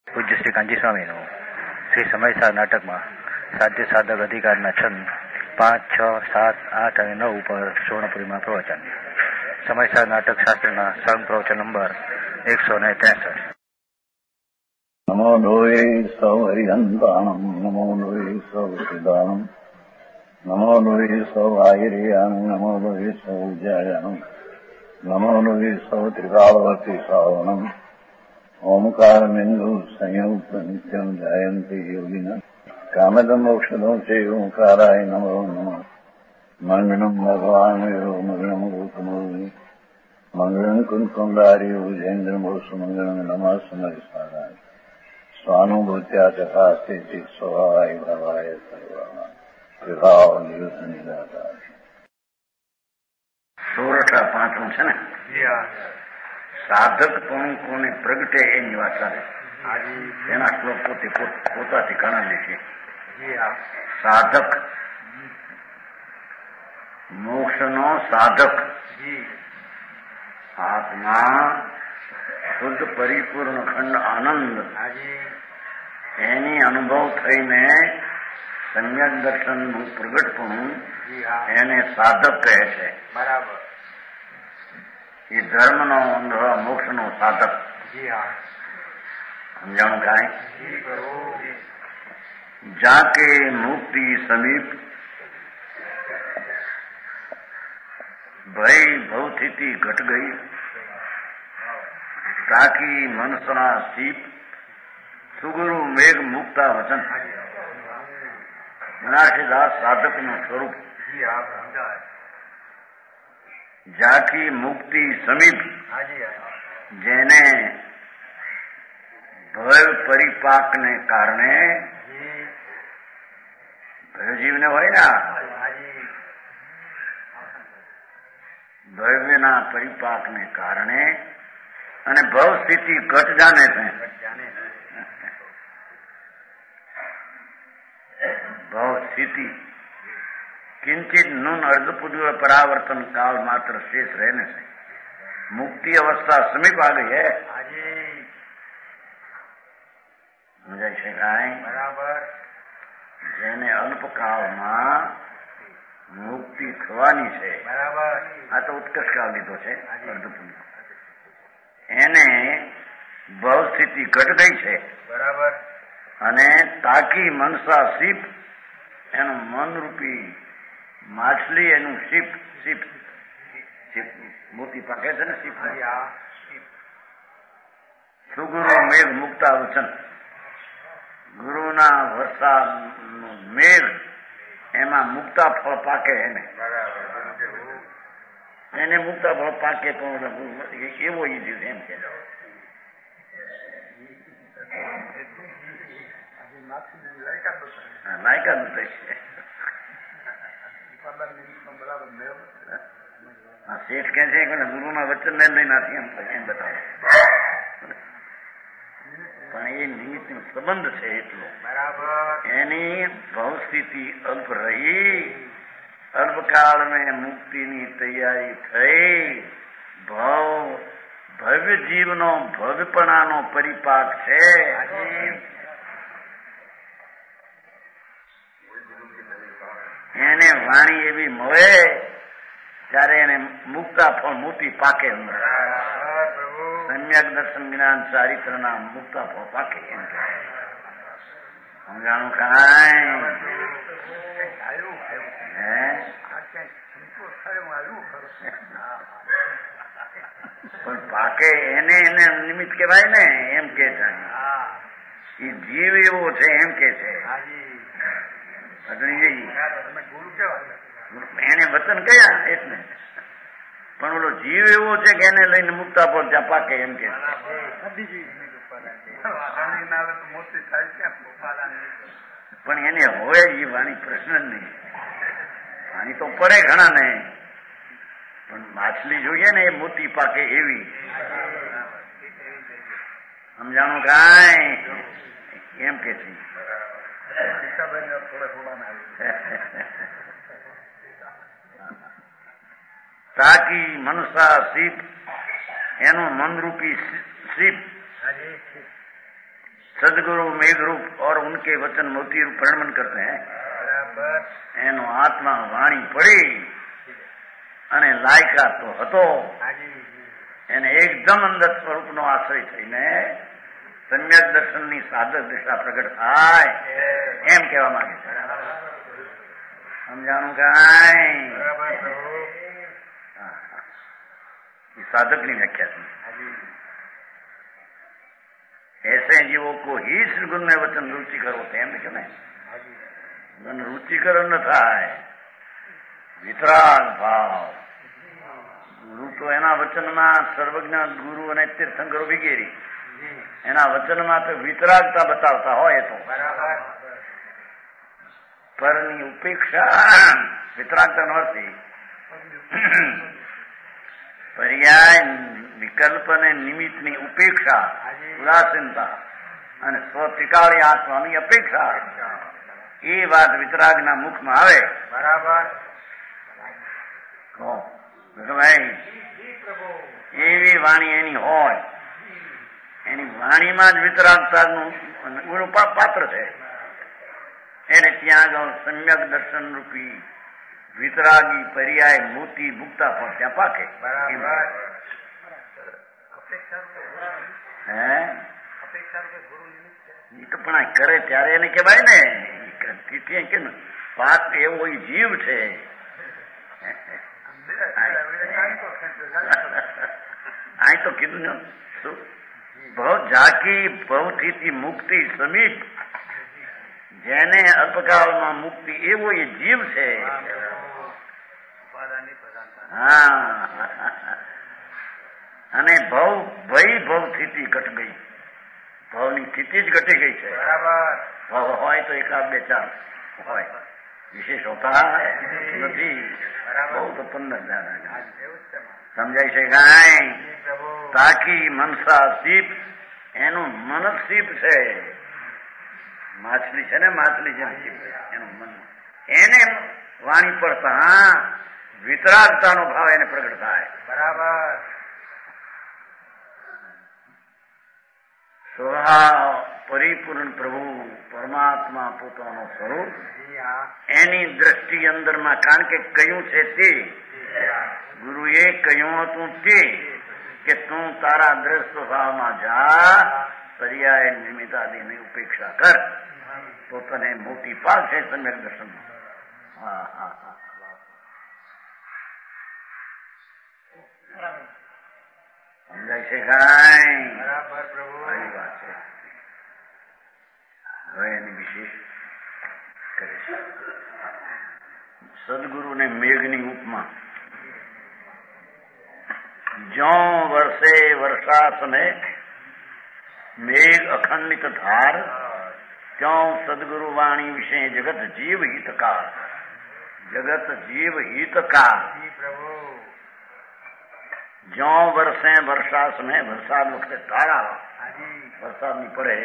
પૂજ્ય શ્રી કાંજી સ્વામીનું શ્રી સમયસાર નાટકમાં સાધ્ય સાધક અધિકારના છંદ 5, 6, 7, 8 અને 9 ઉપર સુવર્ણપુરીમાં પ્રવચન. સમયસાર નાટક શાસ્ત્રના સંઘ પ્રવચન નંબર 163. નમો લોહે સૌ હરિહંતાણમ, નમો લોહે સૌ સિદ્ધાણમ, નમો લોહે સૌ આયર્યાણમ, નમો લોહે સૌ ઉજ્જાયાણમ, નમો લોહે સૌ ત્રિકાળવતી શ્રાવણમ, ઓમકારમિંદુ સંયુક્ત નિત્યમ જાયંતી યોગિના કામદમ ઔષધો છે ઓંકારાય નમો નમઃ. મંગળમ ભગવાન મંગળમ ગૌતમોર્મિ મંગળમ કુંકુંડારી ઉજેન્દ્રમોસુ મંગળમ નમઃ સમરિસારાય સ્વાનુભૂત્યા તથા સ્થિતિ સ્વભાવાય ભાવાય સર્વા વિભાવ નિયુત નિરાકાર. સોરઠા 5 છે ને, સાધક પણ કોને પ્રગટે એની વાત ચાલે. એના શ્લોક પોતાથી ઘણા લેશે. સાધક, મોક્ષનો સાધક આત્મા શુદ્ધ પરિપૂર્ણ ખંડ આનંદ એની અનુભવ થઈને સમ્યક દર્શનનું પ્રગટપણું એને સાધક કહે છે. બરાબર. એ ધર્મનો અંધો મોક્ષનો સાધક. સમજાણું કાંઈ? જાકે મુક્તિ સમીપ ભય ભવસ્થિતિ ઘટ ગઈ, તાકી મનસના સીપ સુગુરુ મેઘ મુક્તા વચન. મનાસીદાસ સાધકનું સ્વરૂપ. જાકી મુક્તિ સમીપ, જેને ભય પરિપાકને કારણે, ભયજીવને હોય ને ભવ્યના પરિપાકને કારણે અને ભવ સ્થિતિ ઘટ જાને છે. ભવ સ્થિતિ કિંચિત નુન અર્ધપૂર્વ પરાवर्तन काल मात्र शेष रहने से मुक्ति अवस्था समीप आ गई है. સમજાય છે કાંઈ? બરાબર. જેને અલ્પકાળમાં મુક્તિ થવાની છે. બરાબર. આ તો ઉત્કર્ષ કાળ લીધો છે અર્ધપૂર્વ. એને ભવ સ્થિતિ ઘટ ગઈ છે. બરાબર. અને તાકી મનસા સીપ, એનું મનરૂપી માછલી, એનું સીપ મોતી પાકે છે ને સીપ. સુગુરુ મેઘ મુક્તા વચન, ગુરુના વરસાદ મેઘ એમાં મુક્તા ફળ પાકે. એને મુક્તા ફળ પાકે પણ એવો એમ કે લાયકાત નથી. શેઠ કે છે કે ગુરુના વચન ને લઈને એમ બતાવે, પણ એ નિમિત્ત સંબંધ છે એટલો. બરાબર. એની ભવસ્થિતિ અલ્પ રહી, અલ્પકાળ में મુક્તિની તૈયારી થઈ. ભવ્ય જીવનો ભવ્યપણાનો પરિપાક છે. એને વાણી એવી મળે ત્યારે એને મુક્તા ફળ મોતી પાકે. સમ્યક દર્શન જ્ઞાન ચારિત્રના મુક્તા ફળ પાકે. એમ કે સમજાણું કાંઈ? પણ પાકે એને નિમિત્ત કેવાય ને, એમ કે છે. એ જીવ એવો છે એમ કે છે. એને વચન કયા એટલે, પણ ઓલો જીવ એવો છે કે એને લઈને મુક્તા પર ત્યાં પાકે એમ કે. પણ એને હોય એ વાણી પ્રશ્ન જ નહીં. વાણી તો પડે ઘણા ને, પણ માછલી જોઈએ ને એ મોતી પાકે એવી. સમજાણું કાંઈ? એમ કે છે. તાકી મનસા સીપ, એનું મનરૂપી સીપ सदगुरु मेघरूप और उनके वचन मोती रूप परिणमन करते हैं। एनो आत्मा वाणी पड़ी અને લાયકાત તો હતો એને એકદમ અંદર સ્વરૂપનો આશ્રય થઈને સમ્યક દર્શનની સાધક દિશા પ્રગટ થાય એમ કહેવા માંગે છે. સમજાણું કાંઈ? साधक की व्याख्या थी. ऐसे जीवों को ही श्री गुरु ने वचन रुचिकर होते हैं कि नहीं? रुचिकर न था वितराग भाव. गुरु तो एना वचन में सर्वज्ञ गुरु અને તીર્થંકરો વિગેરી એના વચનમાં તો વિતરાગતા બતાવતા હોય તો પરની ઉપેક્ષા વિતરાગતા નો અર્થ પર્યાય વિકલ્પ અને નિમિત્તની ઉપેક્ષા ઉદાસીનતા અને સ્વત્રિકાળી આત્માની અપેક્ષા એ વાત વિતરાગના મુખમાં આવે. બરાબર. ભાઈ એવી વાણી એની હોય એની વાણીમાં જ વિતરાગતાનું પાત્ર છે એને ત્યાં આગળ સમ્યક દર્શન રૂપી વિતરાગી પર્યાય મોતી મુક્તા પણ ત્યાં પાકે. એ તો પણ કરે ત્યારે એને કેવાય ને કે પાક એવો જીવ છે. અહીં તો કીધું શું ભવ ઝાકી ભવથી મુક્તિ સમીપ જેને અલ્પકાળમાં મુક્તિ એવો એ જીવ છે. હા અને ભવ સ્થિતિ ઘટ ગઈ. ભવની સ્થિતિ જ ઘટી ગઈ છે. ભવ હોય તો એકાદ બે ચાર હોય વિશેષ હોતા નથી. બહુ તો 15,000 સમજાય છે કાંઈ? તાકી મનસા સીપ એનું મન સીપ છે. માછલી છે ને માછલી જેમ એનું મન એને વાણી પડતા વિતરાગતાનો ભાવ એને પ્રગટ થાય. બરાબર. સ્વભાવ પરિપૂર્ણ પ્રભુ પરમાત્મા પોતાનો સ્વરૂપ એની દ્રષ્ટિ અંદરમાં કારણ કે કહ્યું છે તે ગુરુએ કહ્યું હતું તે કે તું તારા દ્રઢ સ્વભાવમાં જા પર્યાય નિમિત્તાદિની ઉપેક્ષા કર તો તને મોટી પાક છે સમ્યક દર્શનમાં. હા હા હા સમજાય છે કાંઈ? બરાબર પ્રભુ. આવી વાત છે. હવે એની વિશેષ કરે છે. સદગુરુને મેઘની ઉપમા જો વર્ષે વર્ષા સમય મેઘ અખંડિત ધાર ત્यों સદગુરુ વાણી વિશે જગત જીવ હિતકાર. જગત જીવ હિતકાર. જો વર્ષે વર્ષા સમય વરસાદ વખતે તારા वरसाद नहीं पड़े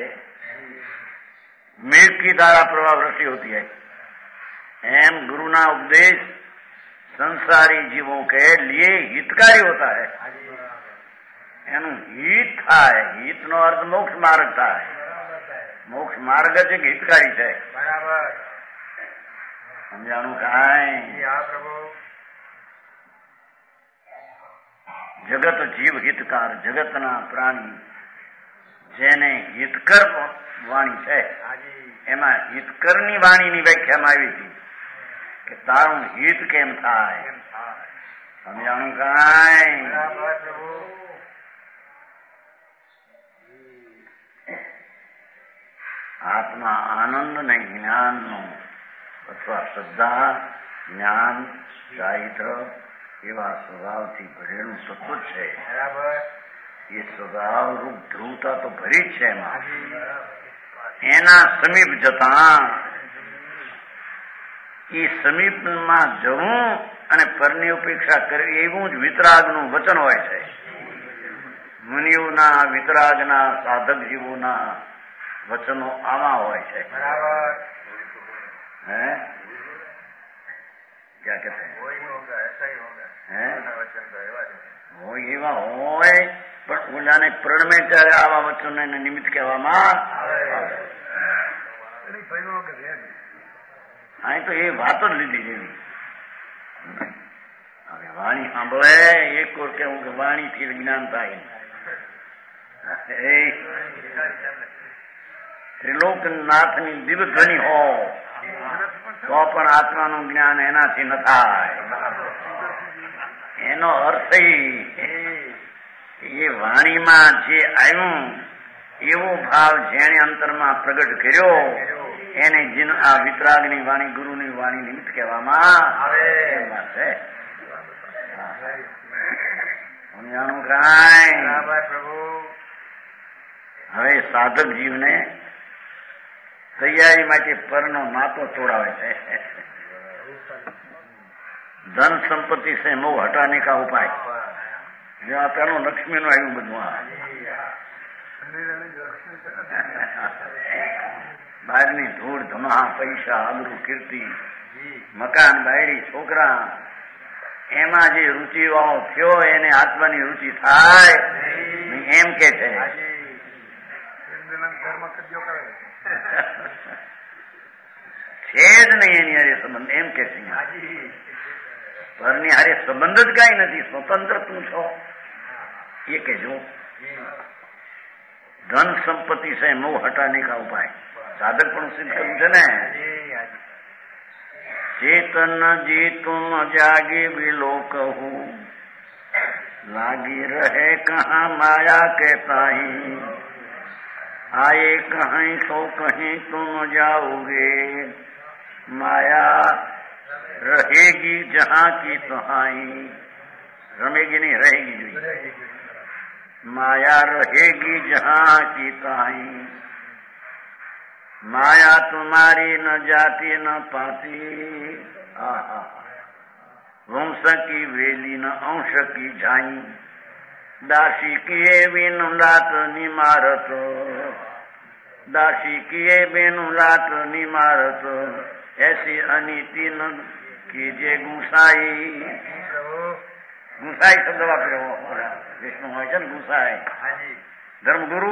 मेघ की धारा प्रवाह वृष्टि होती है. एम गुरु ना उपदेश संसारी जीवों के लिए हितकारी होता है. एनु हित थाय. हित नो अर्थ मोक्ष मार्ग थाय. मोक्ष मार्ग ज एक हितकारी है. बराबर समझाणु काई? जगत जीव हितकार. जगतना प्राणी જેને હિતકર વાણી છે એમાં હિતકરની વાણીની વ્યાખ્યામાં આવી હતી કે તારું હિત કેમ થાય. સમજાણું કાંઈ? આત્મા આનંદ ને જ્ઞાનનો અથવા શ્રદ્ધા જ્ઞાન ચારિત્ર એવા સ્વભાવથી ભરેલું તત્વ છે. બરાબર. ये स्वभाव रूप ध्रुवता तो भरी જ છે એમાં. એના સમીપ જતા એ સમીપમાં જવું અને પરની ઉપેક્ષા કરવી એવું જ વિતરાગનું વચન હોય છે. મુનિઓના વિતરાગના સાધક જીવોના વચનો આવા હોય છે. બરાબર. હે क्या कहते हैं? वही होगा, ऐसा ही होगा. हैं? वचन तो एवा હોય પણ ઓલાને પ્રણમે ત્યારે આવા વચનોને નિમિત્ત કહેવામાં અહીં તો એ વાત જ લીધી જેવી. હવે વાણી સાંભળે એક કોર કેવું કે વાણીથી જ્ઞાન થાય. ત્રિલોકનાથની દિવ્ય ધ્વનિ હો તો પણ આત્માનું જ્ઞાન એનાથી ન થાય. એનો અર્થ એ વાણીમાં જે આવ્યું એવો ભાવ જેણે અંતરમાં પ્રગટ કર્યો એને આ વિતરાગની વાણી ગુરુની વાણી નિમિત્ત કહેવામાં આવે છે. સમજાણું કાંઈ? હવે સાધક જીવને તૈયારી માટે પરનો નાતો તોડાવે છે. ધન સંપત્તિ સે મોહ હટાને કા ઉપાય. જ્યાં પેલું લક્ષ્મી નું આવ્યું બધું બહારની ધૂળ ધમા પૈસા આબરૂ કીર્તિ મકાન બાયડી છોકરા એમાં જે રુચિ વાળો થયો એને આત્માની રુચિ થાય એમ કે છે. છે જ નહીં એની હારે સંબંધ એમ કે છે. પરની હારે સંબંધ જ કઈ નથી. સ્વતંત્ર તું છો એ કહેજો. ધન સંપત્તિ છે મોહ હટાને કા ઉપાય. સાધક પણ સિદ્ધ કરવું છે ને. चेतन जी तुम जागी विलोक हो लागी रहे कहाँ माया के ताही आए कहीं सो कहीं तुम जाओगे माया रहेगी जहाँ की तहाई रमेगी नहीं रहेगी जो माया रहेगी जहाँ की तहाई माया तुम्हारी न जाती न पाती वंश की वेली न अंश की झाई दासी किए बिनु लात निमारत दासी किए बिनु लात निमारत ऐसी अनीति न कीजिए गुसाई. गुसाई शब्द वापर्યો વિષ્ણુ હોય છે ને ગુસાઈ ધર્મગુરુ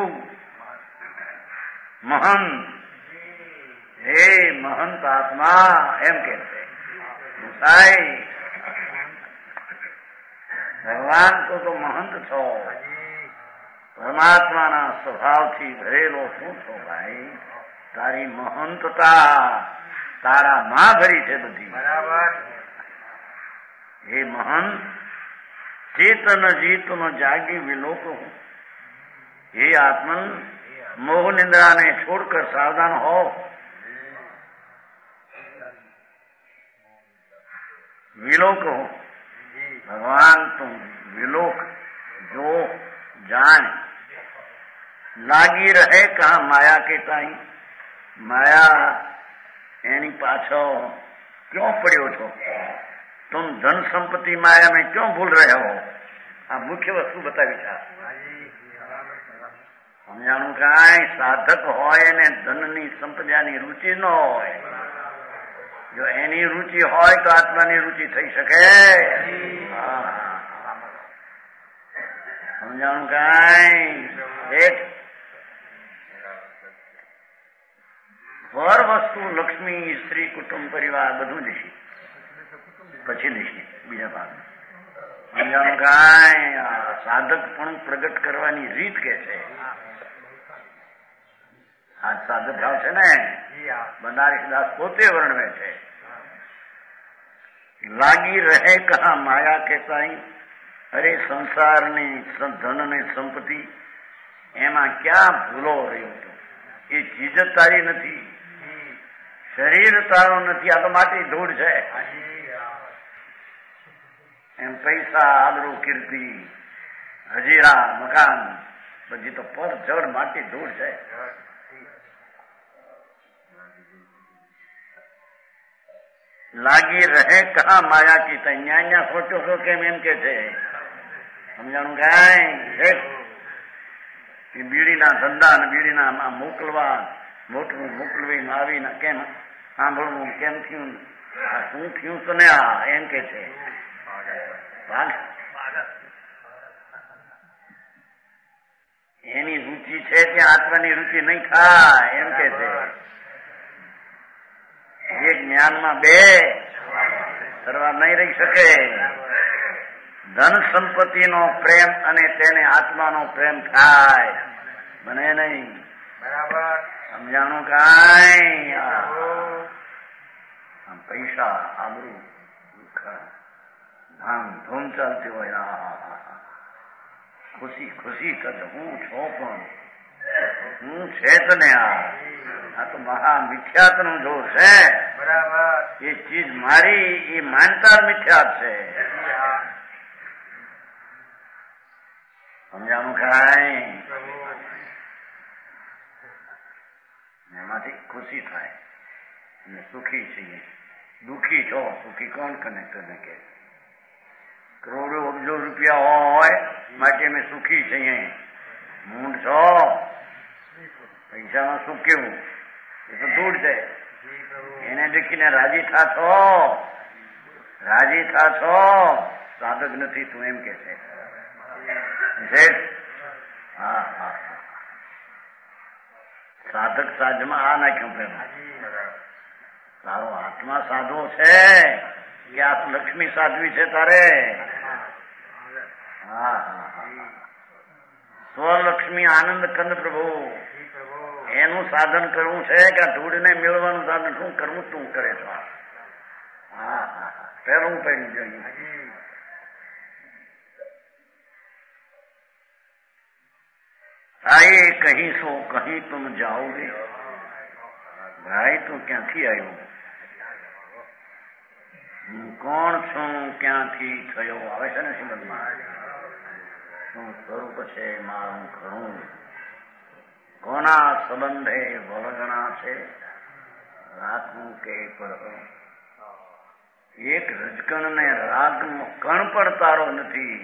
મહંત. હે મહંત આત્મા એમ કે છે ગુસાઈ. ભગવાન તો મહંત છો. પરમાત્માના સ્વભાવથી ભરેલો શું છો ભાઈ. તારી મહંતતા તારામાં ભરી છે બધી. બરાબર. હે મહંત चेतन जी तुम जागी विलोक हो. हे आत्मन मोह निंद्रा ने छोड़कर सावधान हो. विलोक हो. भगवान तुम विलोक जो जान लागी रहे कहा माया के ताई. माया एनी पाछो क्यों पड़ो छो. तुम धन संपत्ति माया में क्यों भूल रहे हो. आ मुख्य वस्तु बतावी था. समझाणु कांई. साधक होय ने धननी संपदानी रुचि न होय. जो एनी रुचि होय तो आत्मानी रुचि थई सके. समझाणु कांई. एक पर वस्तु लक्ष्मी स्त्री कुटुंब परिवार બધું જ છે. પછી લઈશું બીજા ભાગ. સમજાણું કાંઈ. સાધક પણ પ્રગટ કરવાની રીત કે છે. આ સાધક ભાવ છે ને બનારસદાસ પોતે વર્ણવે છે. લાગી રહે કહા માયા કે સાઈ. અરે સંસારની ધન ને સંપત્તિ એમાં ક્યાં ભૂલો રહ્યો હતો. એ ચીજ જ તારી નથી. શરીર તારું નથી. આ તો માટી ધૂળ છે. એમ પૈસા આબરૂ કીર્તિ હજીરા મકાન બધી તો પર જડ માટી ધૂળ છે. લાગી રહે કહા માયા કી તઈ. ન્યા સોચો છો કેમ એમ કે છે. સમજાણું કાંઈ. બીડીના ધંધા ને બીડીના મોકલવા મોટું મોકલવી આવીને કેમ સાંભળવું કેમ થયું શું થયું તો ને આ એમ કે છે. રુચિ છે ત્યાં આત્માની રુચિ નહીં થાય એમ કે છે. એ જ્ઞાનમાં બે કરવા નહીં રહી શકે. ધન સંપત્તિનો પ્રેમ અને તેને આત્માનો પ્રેમ થાય બને નહીં. બરાબર સમજાણું કાંઈ? પૈસા આબરૂ ધામ ધૂમ ચાલતી હોય ખુશી ખુશી કરતો હું છો પણ હું છે તને આ તો મહા મિથ્યાત નું જોર છે. બરાબર એ ચીજ મારી એ માનતા મિથ્યાત છે. સમજાણું કાંઈ? એમાંથી ખુશી થાય અને સુખી છીએ. દુઃખી છો સુખી કોણ કને કે કરોડો અબજો રૂપિયા હોય માટે અમે સુખી છીએ. મૂંડ છો પૈસામાં સુખ કેવું એ તો દૂર છે. એને દેખીને રાજી થાશો સાધક નથી તું એમ કે છે. હા હા સાધક સાધમાં આ નાખ્યું પેલા તારો આત્મા સાધવો છે કે આ લક્ષ્મી સાધવી છે તારે? હા હા હા સ્વલક્ષ્મી આનંદ કંદ પ્રભુ એનું સાધન કરવું છે કે ધૂળને મેળવાનું સાધન શું કરવું તું કરે છો? હા હા પહેલું પહેલું જોઈએ. આયે કહી સો કહી તુમ જાઓગે. ભાઈ તું ક્યાંથી આવ્યો? હું કોણ છું? ક્યાંથી થયો? આવે છે ને શ્રીમદમાં શું સ્વરૂપ છે મારું ખરું? કોના સંબંધે વળગણા છે? રાખવું કે પર એક રજકણ ને રાગ કણ પણ તારો નથી.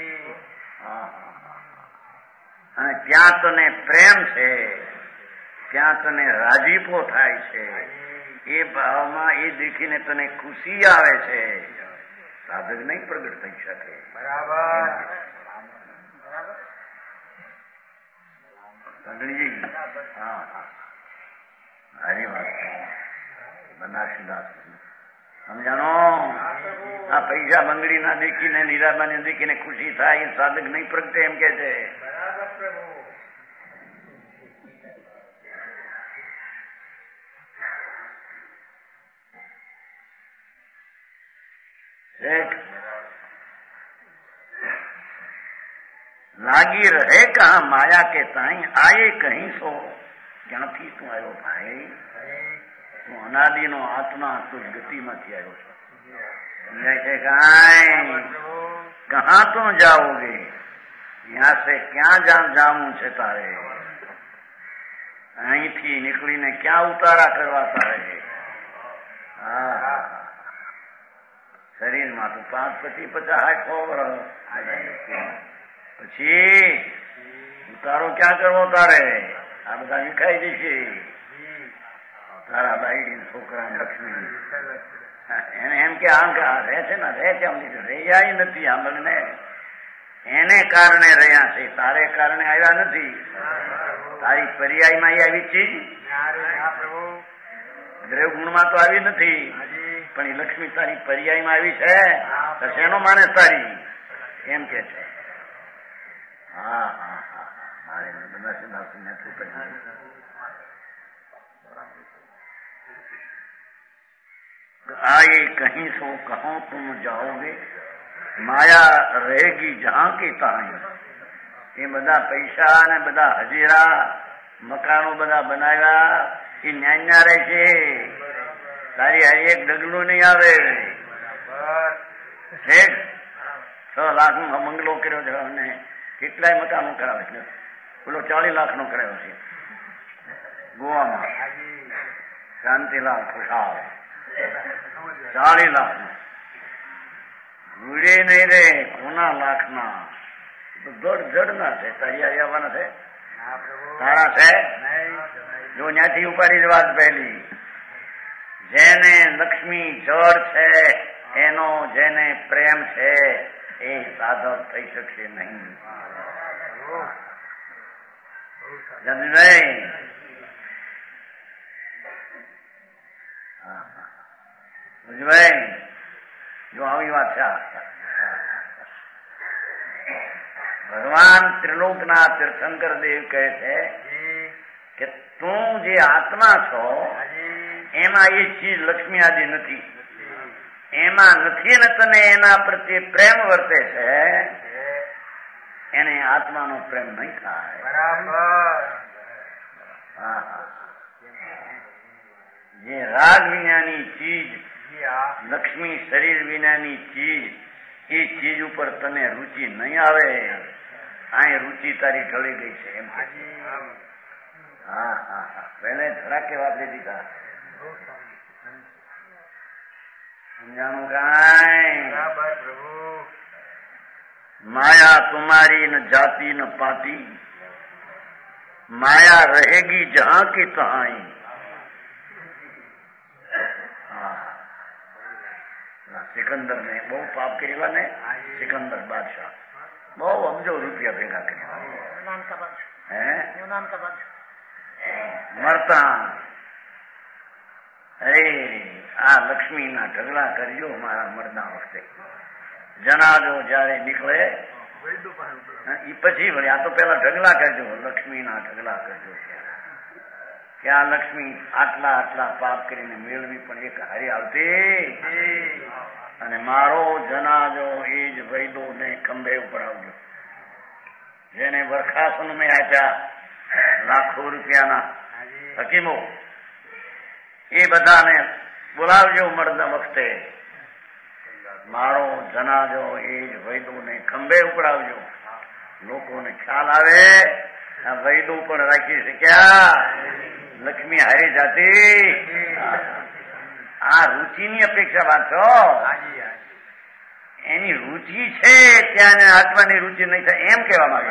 અને ત્યાં તને પ્રેમ છે, ત્યાં તને રાજીપો થાય છે. એ ભાવમાં એ દેખીને તને ખુશી આવે છે. સાધક નહીં પ્રગટ થઈ શકે. બરાબર હા હારી વાત બનાસદાસ સમજાણો? આ પૈસા બંગડી ના દેખીને નીરાબા ને દેખીને ખુશી થાય એ સાધક નહીં પ્રગટે એમ કે છે. લાગી રહે કહા માયા કે તાઈ આયે કહી સો. ક્યાંથી તું આવ્યો ભાઈ? તું અનાદિનો આત્મા તું ગતિમાંથી આવ્યો છો. સમજાય છે કાંઈ? કહા તું જાઓગે? યહાં સે ક્યાં જાવું છે તારે? અહીંથી નીકળીને ક્યાં ઉતારા કરવા તારે? હા શરીરમાં તો 5 પછી 50 વર્ષ પછી ઉતારો ક્યાં કરવો તારે? આ બધા વિખાઈ જશે. તારા બાઈ છોકરા લક્ષ્મી એને એમ કે આમ રહે છે ને રહે છે રહ્યા નથી આંબળને એને કારણે રહ્યા છે. તારે કારણે આવ્યા નથી. તારી પર્યાયમાં આવી ચીજ દ્રવ ગુણમાં તો આવી નથી પણ એ લક્ષ્મી તારી પર્યાયમાં આવી છે તો શેનો માને તારી એમ કે છે. હા હા હા મારે आए कहीं सो कहो तुम जाओगे माया रहेगी जहां की तहां. એ બધા પૈસા ને બધા હજીરા મકાનો બધા બનાવ્યા એ ન્યાન્યા રહે છે. તારી હારી એક ડગલું નહીં આવે. 6 લાખનો બંગલો કર્યો છે અને કેટલાય મકાનો કરાવે છે. પેલો 40 લાખનો કરાવ્યો છે ગોવામાં. શાંતિલાલ ખુશાલ 40 લાખનો ગુડે નહીં રે કોના લાખના જડ ના છે. તારી આવવાના છે તારા છે જો ત્યાંથી ઉપાડી જ વાત પહેલી. જેને લક્ષ્મી જળ છે એનો જેને પ્રેમ છે એ સાધક થઈ શકશે નહીં. જમીનભાઈ ભુજભાઈ જો આવી વાત છે. ભગવાન ત્રિલોકના તીર્થંકર દેવ કહે છે કે તું જે આત્મા છો એમાં એ ચીજ લક્ષ્મી આદિ નથી, એમાં નથી ને તને એના પ્રત્યે પ્રેમ વર્તે છે, એને આત્માનો પ્રેમ નહીં થાય. બરાબર. જે રાગ વિનાની ચીજ, લક્ષ્મી શરીર વિનાની ચીજ, એ ચીજ ઉપર તને રુચિ નહીં આવે. અહીં રુચિ તારી ઢળી ગઈ છે એમ. પહેલે ધડાકે વાત લીધી હતા. સમજાણું કાંઈ? माया तुम्हारी न जाती न पाती, माया रहेगी जहां की तहां. સિકંદર ને બહુ પાપ કરેલા ને, સિકંદર બાદશાહ બહુ અબજો રૂપિયા ભેગા કર્યા. મરતા અરે આ લક્ષ્મી ના ઢગલા કરજો મારા મરતા વખતે. જનાજો જયારે નીકળે એ પછી વળી આ તો પેલા ઢગલા કરજો, લક્ષ્મી ના ઢગલા કરજો કે આ લક્ષ્મી આટલા આટલા પાપ કરીને મેળવી પણ એક હારી આવતી, અને મારો જનાજો એ જ વૈદો ને ખંભે ઉપડાવજો. જેને વરખાસન મેં આપ્યા લાખો રૂપિયાના હકીમો, એ બધાને બોલાવજો મરતા વખતે. મારો જનાજો એ જ વૈદોને ખંભે ઉપડાવજો. લોકોને ખ્યાલ આવે આ વૈદો પણ રાખી શક્યા, લક્ષ્મી હારી જાતી. આ રુચિની અપેક્ષા વાંચો. એની રુચિ છે ત્યાં આત્માની રુચિ નહીં થાય એમ કહેવા માંગે.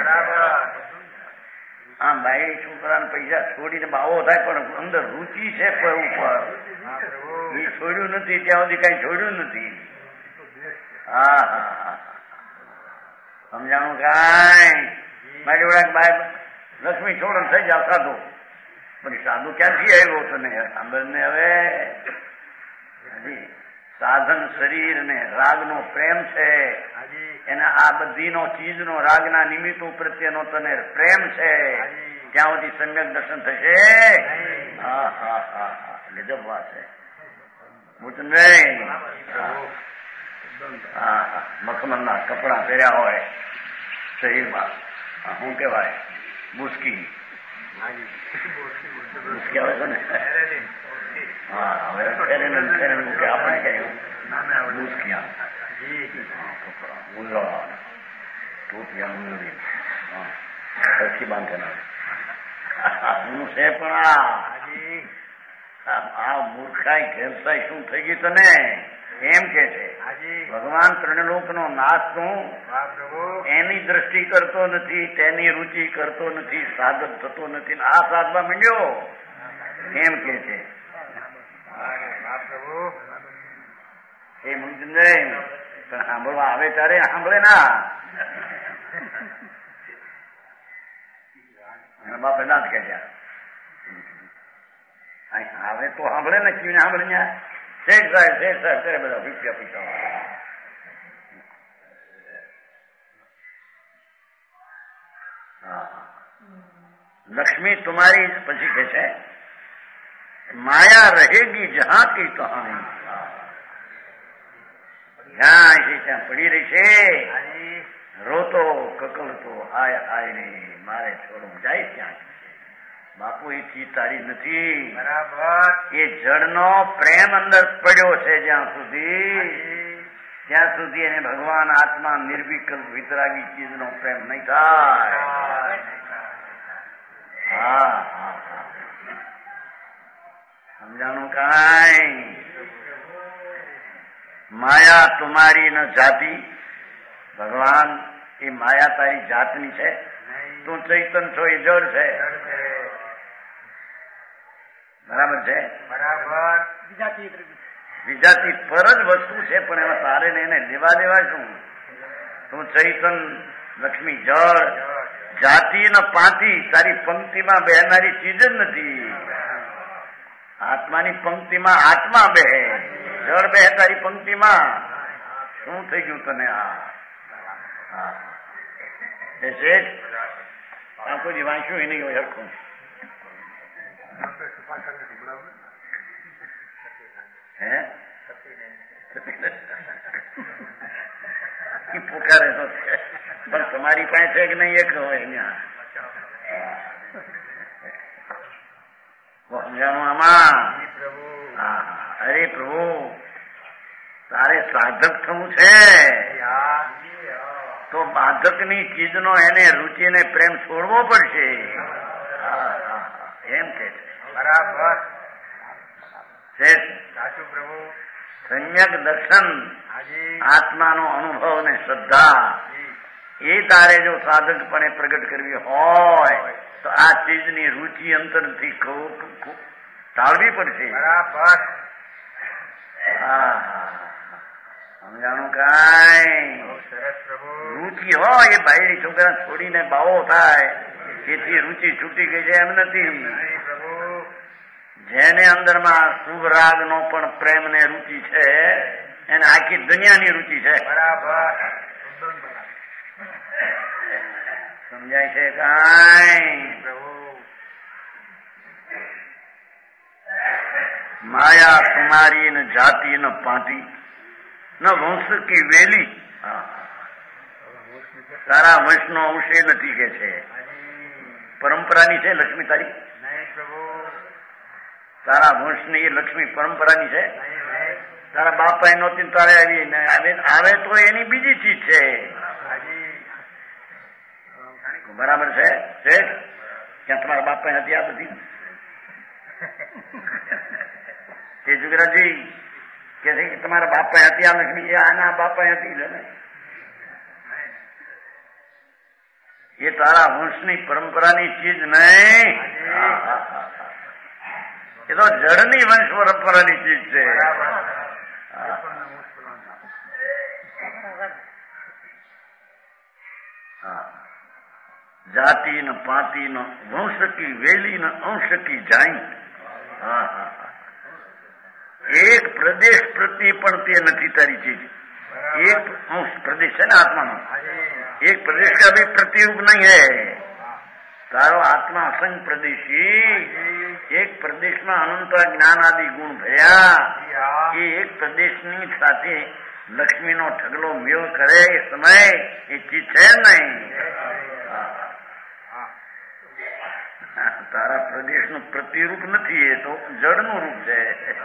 આમ ભાઈ છોકરાને પૈસા છોડીને બાવો થાય પણ અંદર રુચિ છે ઉપર, એ છોડ્યું નથી ત્યાં સુધી કઈ છોડ્યું નથી. સમજાણું કાંઈ? મારી વડાક બાય લક્ષ્મી છોડો થઈ જાવ સાધુ, પણ સાધુ ક્યાંથી આવ્યો તને સાંભળ ને. હવે સાધન શરીર ને રાગનો પ્રેમ છે, એને આ બધીનો ચીજનો રાગના નિમિત્તો પ્રત્યેનો તને પ્રેમ છે, ત્યાં સુધી સમ્યક દર્શન થશે. ગજબ વાત છે ભૂચનભાઈ. મખમલના કપડા પહેર્યા હોય શરીરમાં, શું કેવાય મુસ્કી મુસ્કી આવે છે ને. હવે આપણે કહ્યું મુસ્કિયા કપડા ઉલ્લા ટોપિયા મુલ્લી સરખી બાંધેલા હું છે. પણ આ મૂર્ખાઈ ઘેરસાઈ શું થઈ ગઈ તને એમ કે છે. ભગવાન ત્રણલોક નો નાશ તું એની દ્રષ્ટિ કરતો નથી, તેની રુચિ કરતો નથી, સાધક થતો નથી, આ સાધવા માંડ્યો એમ કે છે. એ મુંજન સાંભળવા આવે ત્યારે સાંભળે ના. બાપે દાંત કાઢ્યા. આવે તો સાંભળે ને, કેવી સાંભળે ને. શેઠ સાહેબ કરે બધા રૂપિયા પૈસા. લક્ષ્મી તુમારી પછી કે છે માયા રહેગી જહાં કી તહાં. જ્યાં છે ત્યાં પડી રહી છે. રોતો કકળતો હાય હાય રે મારે છોડું જાય ત્યાં. બાપુ એ ચીજ તારી નથી. બરાબર. એ જળનો પ્રેમ અંદર પડ્યો છે જ્યાં સુધી એને ભગવાન આત્મા નિર્વિકલ્પ વિતરાગી ચીજનો પ્રેમ નહીં થાય. સમજાણું કાંઈ? માયા તુમારી ન જાતિ. ભગવાન એ માયા તારી જાતની છે. તું ચૈતન છો એ જળ છે. બરાબર છે. બરાબર. વિજાતિ પર જ વસ્તુ છે, પણ એમાં તારે ને એને લેવા દેવા શું? તું ચૈતન, લક્ષ્મી જળ, જાતિ ને પાતી તારી પંક્તિમાં બેહનારી ચીજ જ નથી. આત્માની પંક્તિમાં આત્મા બેહે, જળ બેહે તારી પંક્તિમાં. શું થઈ ગયું તને? આ કોઈ વાંચ્યું એ નહીં હરખું. હે પોકારે પણ તમારી પાસે છે કે નહીં? એક હોય સમજાણું આમાં? અરે પ્રભુ, તારે સાધક થવું છે તો બાધકની ચીજનો એને રુચિને પ્રેમ છોડવો પડશે. એમ કે છે. બરાબર. સાચું પ્રભુ. સમ્યક દર્શન, આત્માનો અનુભવ ને શ્રદ્ધા, એ તારે જો સાધકપણે પ્રગટ કરવી હોય તો આ ચીજની રુચિ અંતરથી ટાળવી પડશે. બરાબર. સમજાણું? કાંઈ સરસ પ્રભુ. રુચિ હોય એ બાયડી છોકરા છોડીને બાવો થાય એથી રુચિ છૂટી ગઈ છે એમ નથી. જેને અંદરમાં શુભ રાગ નો પણ પ્રેમ ને રુચિ છે એને આખી દુનિયાની રુચિ છે. બરાબર. સમજાય છે? કાંઈ માયા કુમારી ન જાતિ ન પાટી ન વંશ કી વેલી. તારા વંશનો અંશે નથી કે છે. પરંપરાની છે લક્ષ્મી તારી? તારા વંશની એ લક્ષ્મી પરંપરાની છે? તારા બાપા એ નહોતી તારે આવી આવે તો એની બીજી ચીજ છે. બરાબર છે? ક્યાં તમારા બાપા હતી આ બધી? એ જુગરાજી કે છે કે તમારા બાપા હતી આ લક્ષ્મી, આના બાપા હતી ને એ તારા વંશની પરંપરાની ચીજ નહીં, એ તો જળની વંશ પરંપરાની ચીજ છે. જાતિ ન પાતી ન વંશ કી વેલી ન અંશ કી જાઈ. એક પ્રદેશ પ્રત્યે પણ તે નથી તારી ચીજ. એક અંશ પ્રદેશ છે ને આત્માનો, एक प्रदेश का भी प्रतिरूप नहीं है. तारो आत्मा असंग प्रदेशी, एक प्रदेश में अनंत ज्ञान आदि गुण भया એ એક પ્રદેશની સાથે લક્ષ્મીનો ઢગલો મેળ કરે એ સમય એ ચીજ છે નહીં. તારા પ્રદેશનું પ્રતિરૂપ નથી, એ તો જળનું રૂપ છે.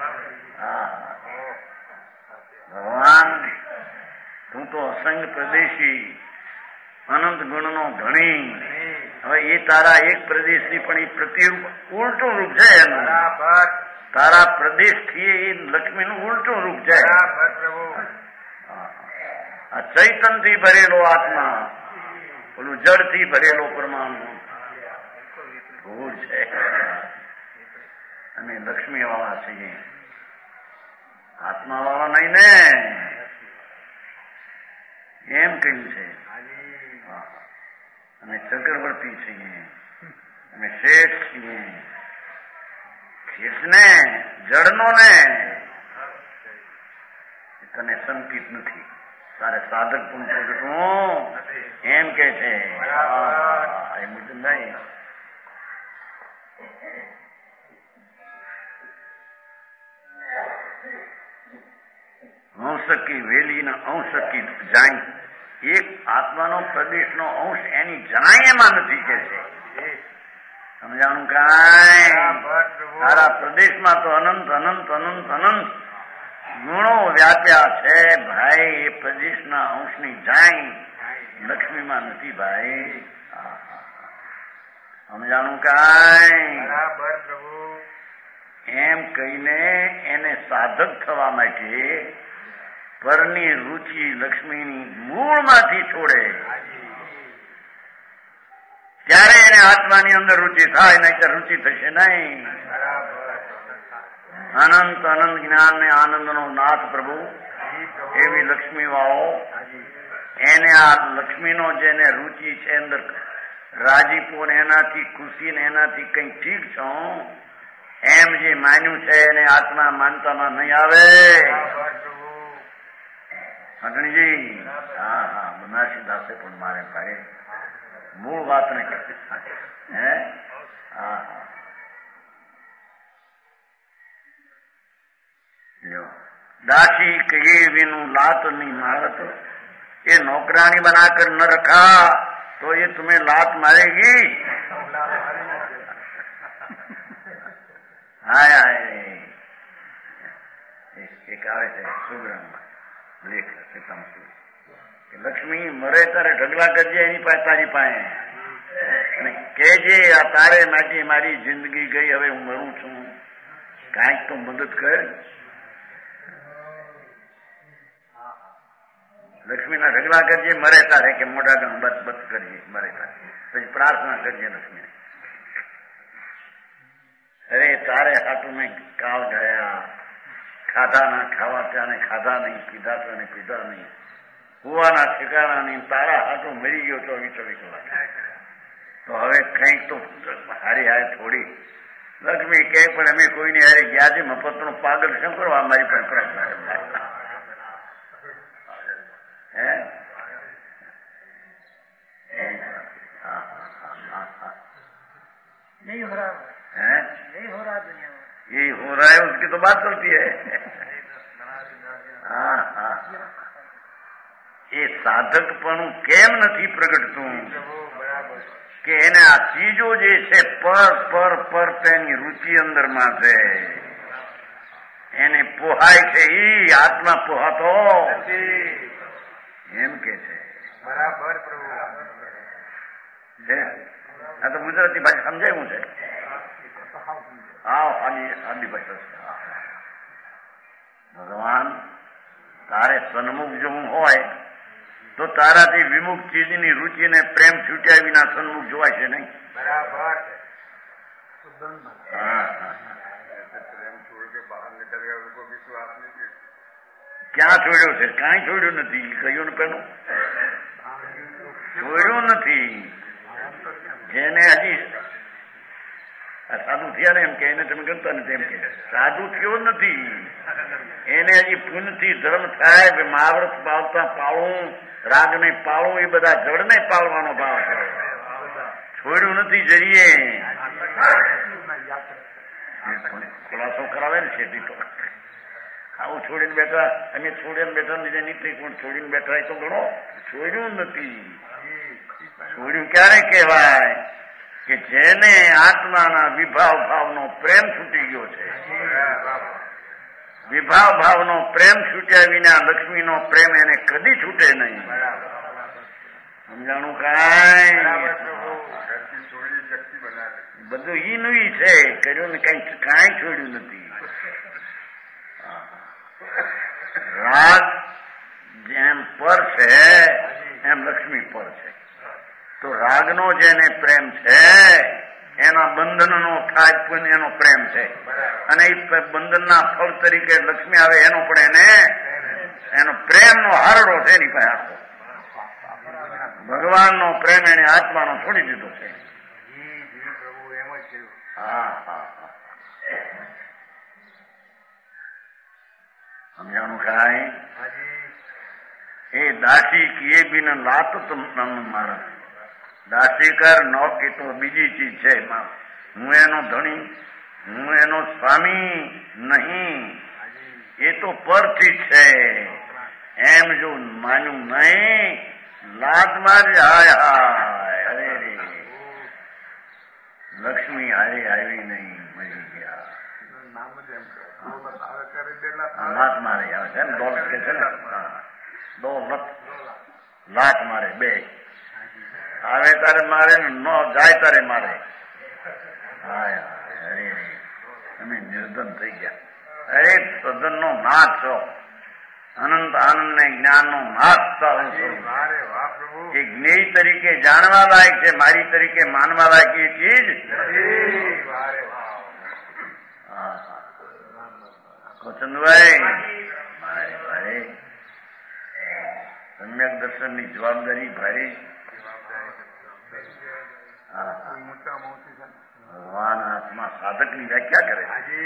ભગવાન તું તો અસંગ પ્રદેશી અનંત ગુણનો ધણી. હવે એ તારા એક પ્રદેશની પણ એ પ્રતિરૂપ ઉલટું રૂપ છે એનું. તારા પ્રદેશથી એ લક્ષ્મીનું ઉલટું રૂપ છે. આ ચૈતનથી ભરેલો આત્મા, પેલું જળથી ભરેલો પરમાણુ ધૂળ છે. અમે લક્ષ્મી વાળા છીએ, આત્મા વાળા નહીં ને, એમ કહ્યું છે. અમે ચક્રવર્તી છીએ, અમે શેઠ છીએ. શેઠને જળનો ને તને સંકિત નથી, તારે સાધક પણ પ્રગટવું એમ કે છે. એ મુજબ નહીં. અંશ કી વેલી ને અંશ કી જાય. એક આત્માનો પ્રદેશનો અંશ એની જણાય એમાં નથી કે છે. સમજાણું? કાંઈ તારા પ્રદેશમાં તો અનંત અનંત અનંત અનંત ગુણો વ્યાપ્યા છે ભાઈ. એ પ્રદેશના અંશની જાય લક્ષ્મીમાં નથી ભાઈ. સમજાણું? કાંઈ એમ કહીને એને સાધક થવા માટે પરની રુચિ લક્ષ્મીની મૂળમાંથી છોડે ત્યારે એને આત્માની અંદર રુચિ થાય, નહીં રુચિ થશે નહીં. અનંત અનંત જ્ઞાન ને આનંદનો નાથ પ્રભુ એવી લક્ષ્મી વાળો એને આ લક્ષ્મીનો જેને રુચિ છે અંદર રાજીપો ને એનાથી ખુશી ને એનાથી કંઈ ઠીક છો એમ જે માન્યું છે એને આત્મા માનતામાં નહીં આવે. અટણીજી હા હા બનારસીદાસે પણ મારે ભાઈ મૂળ વાત ને હે હા હા दासी कहे बिनु लात नहीं मारत, ये नौकरानी बनाकर न रखा तो ये तुम्हें लात मारेगी. हाय हाय एक આવે છે સુગ્રામમાં લેખ સીતામ કે લક્ષ્મી મરે તારે ઢગલા કરજે એની પાસે તારી પાસે અને કહેજે આ તારે માટે મારી જિંદગી ગઈ, હવે હું મરું છું, કાંઈક તો મદદ કર. લક્ષ્મીના ઢગલા કરજે મરે તારે કે મોટા ગણ બસ બસ કરજે મરે તારે, પછી પ્રાર્થના કરજે લક્ષ્મી. અરે તારે હાટું મેં કાવ ગયા, ખાધા ના ખાવા ત્યાંને ખાધા નહીં, પીધા ત્યાંને પીધા નહીં, કુવાના ઠેકાણા નહીં, તારા હાટું મરી ગયો 24 કલાક. તો હવે કંઈક તો હારી હારે થોડી. લક્ષ્મી કહે પણ અમે કોઈને હારે ગયા છે મફતનો પાગલ શું કરવા અમારી પણ પ્રશ્ન હે यही हो रहा है, यही हो रहा दुनिया में, यही हो रहा है, उसकी तो बात चलती है. हाँ हाँ એ સાધકપણું કેમ નથી પ્રગટતું કે એને આ ચીજો જે છે પર પર પર તેની રુચિ અંદરમાં છે, એને પોહાય છે, ઈ આત્મા પોહાતો એમ કે છે. બરાબર પ્રભુ છે આ તો ગુજરાતી ભાષા સમજાયું છે. હા આદિ ભાષા છે. ભગવાન તારે સન્મુખ જોવું હોય તો તારાથી વિમુખ ચીજની રુચિને પ્રેમ છૂટ્યા વિના સન્મુખ જોવાય છે નહીં. બરાબર. હા પ્રેમ છોડ કે બહાર નીકળ ગયા ઉनको विश्वास नहीं. ક્યાં છોડ્યો છે? કાંઈ છોડ્યું નથી. કહ્યું ને પેલું છોડ્યું નથી. જેને હજી સાધુ થયા ને એમ કે એને તમે ગમતા નથી એમ કે સાધુ થયો નથી, એને હજી પુણ્યથી ધર્મ થાય, મહાવ્રત પાળતા પાળવું, રાગ ને પાળવું, એ બધા જળ ને પાળવાનો ભાવ છે. છોડ્યું નથી. જઈએ ખુલાસો કરાવે ને છે તો આવું છોડીને બેઠા, અમે છોડીને બેઠા બીજા નીકળી કોણ છોડીને બેઠા એ તો ગણો. છોડ્યું નથી. છોડ્યું ક્યારે કહેવાય કે જેને આત્માના વિભાવ ભાવનો પ્રેમ છૂટી ગયો છે. વિભાવ ભાવનો પ્રેમ છૂટ્યા વિના લક્ષ્મીનો પ્રેમ એને કદી છૂટે નહીં. સમજાણું? કાંઈ બધું ઈનું ઈ છે. કર્યું ને કાંઈ છોડ્યું નથી. રાગ જેમ પર છે એમ લક્ષ્મી પર છે. તો રાગનો જેને પ્રેમ છે એના બંધનનો થાય એનો પ્રેમ છે, અને એ બંધનના ફળ તરીકે લક્ષ્મી આવે એનો પણ એનો પ્રેમનો હારડો છે એની પાસે આખો. ભગવાનનો પ્રેમ એને આત્માનો છોડી દીધો છે. હા હા સમજાણું? કાંઈ એ દાસી કીએ બિન લાત મારા દાસીકર નો કે તો બીજી ચીજ છે. હું એનો ધણી, હું એનો સ્વામી નહીં, એ તો પરથી છે એમ જો માન્યું નહીં, લાત મારી હાય હાય અરે રે લક્ષ્મી હારે આવી નહીં, મરી ગયા. લાત મારે આવે છે ને દોલત કે છે ને, દોલત લાત મારે બે આવે તારે મારે ને ન જાય તારે મારે. હાય અરે તમે નિર્ધન થઈ ગયા. અરે સદન નો નાથ છો, અનંત આનંદ ને જ્ઞાન નો નાથ સારું સ્વરૂપ. એ જ્ઞેય તરીકે જાણવા લાયક છે, મારી તરીકે માનવા લાયક એ ચીજ. ચંદુભાઈ સમ્યક દર્શન ની જવાબદારી ભારી. ભગવાન આત્મા સાધકની વ્યાખ્યા કરે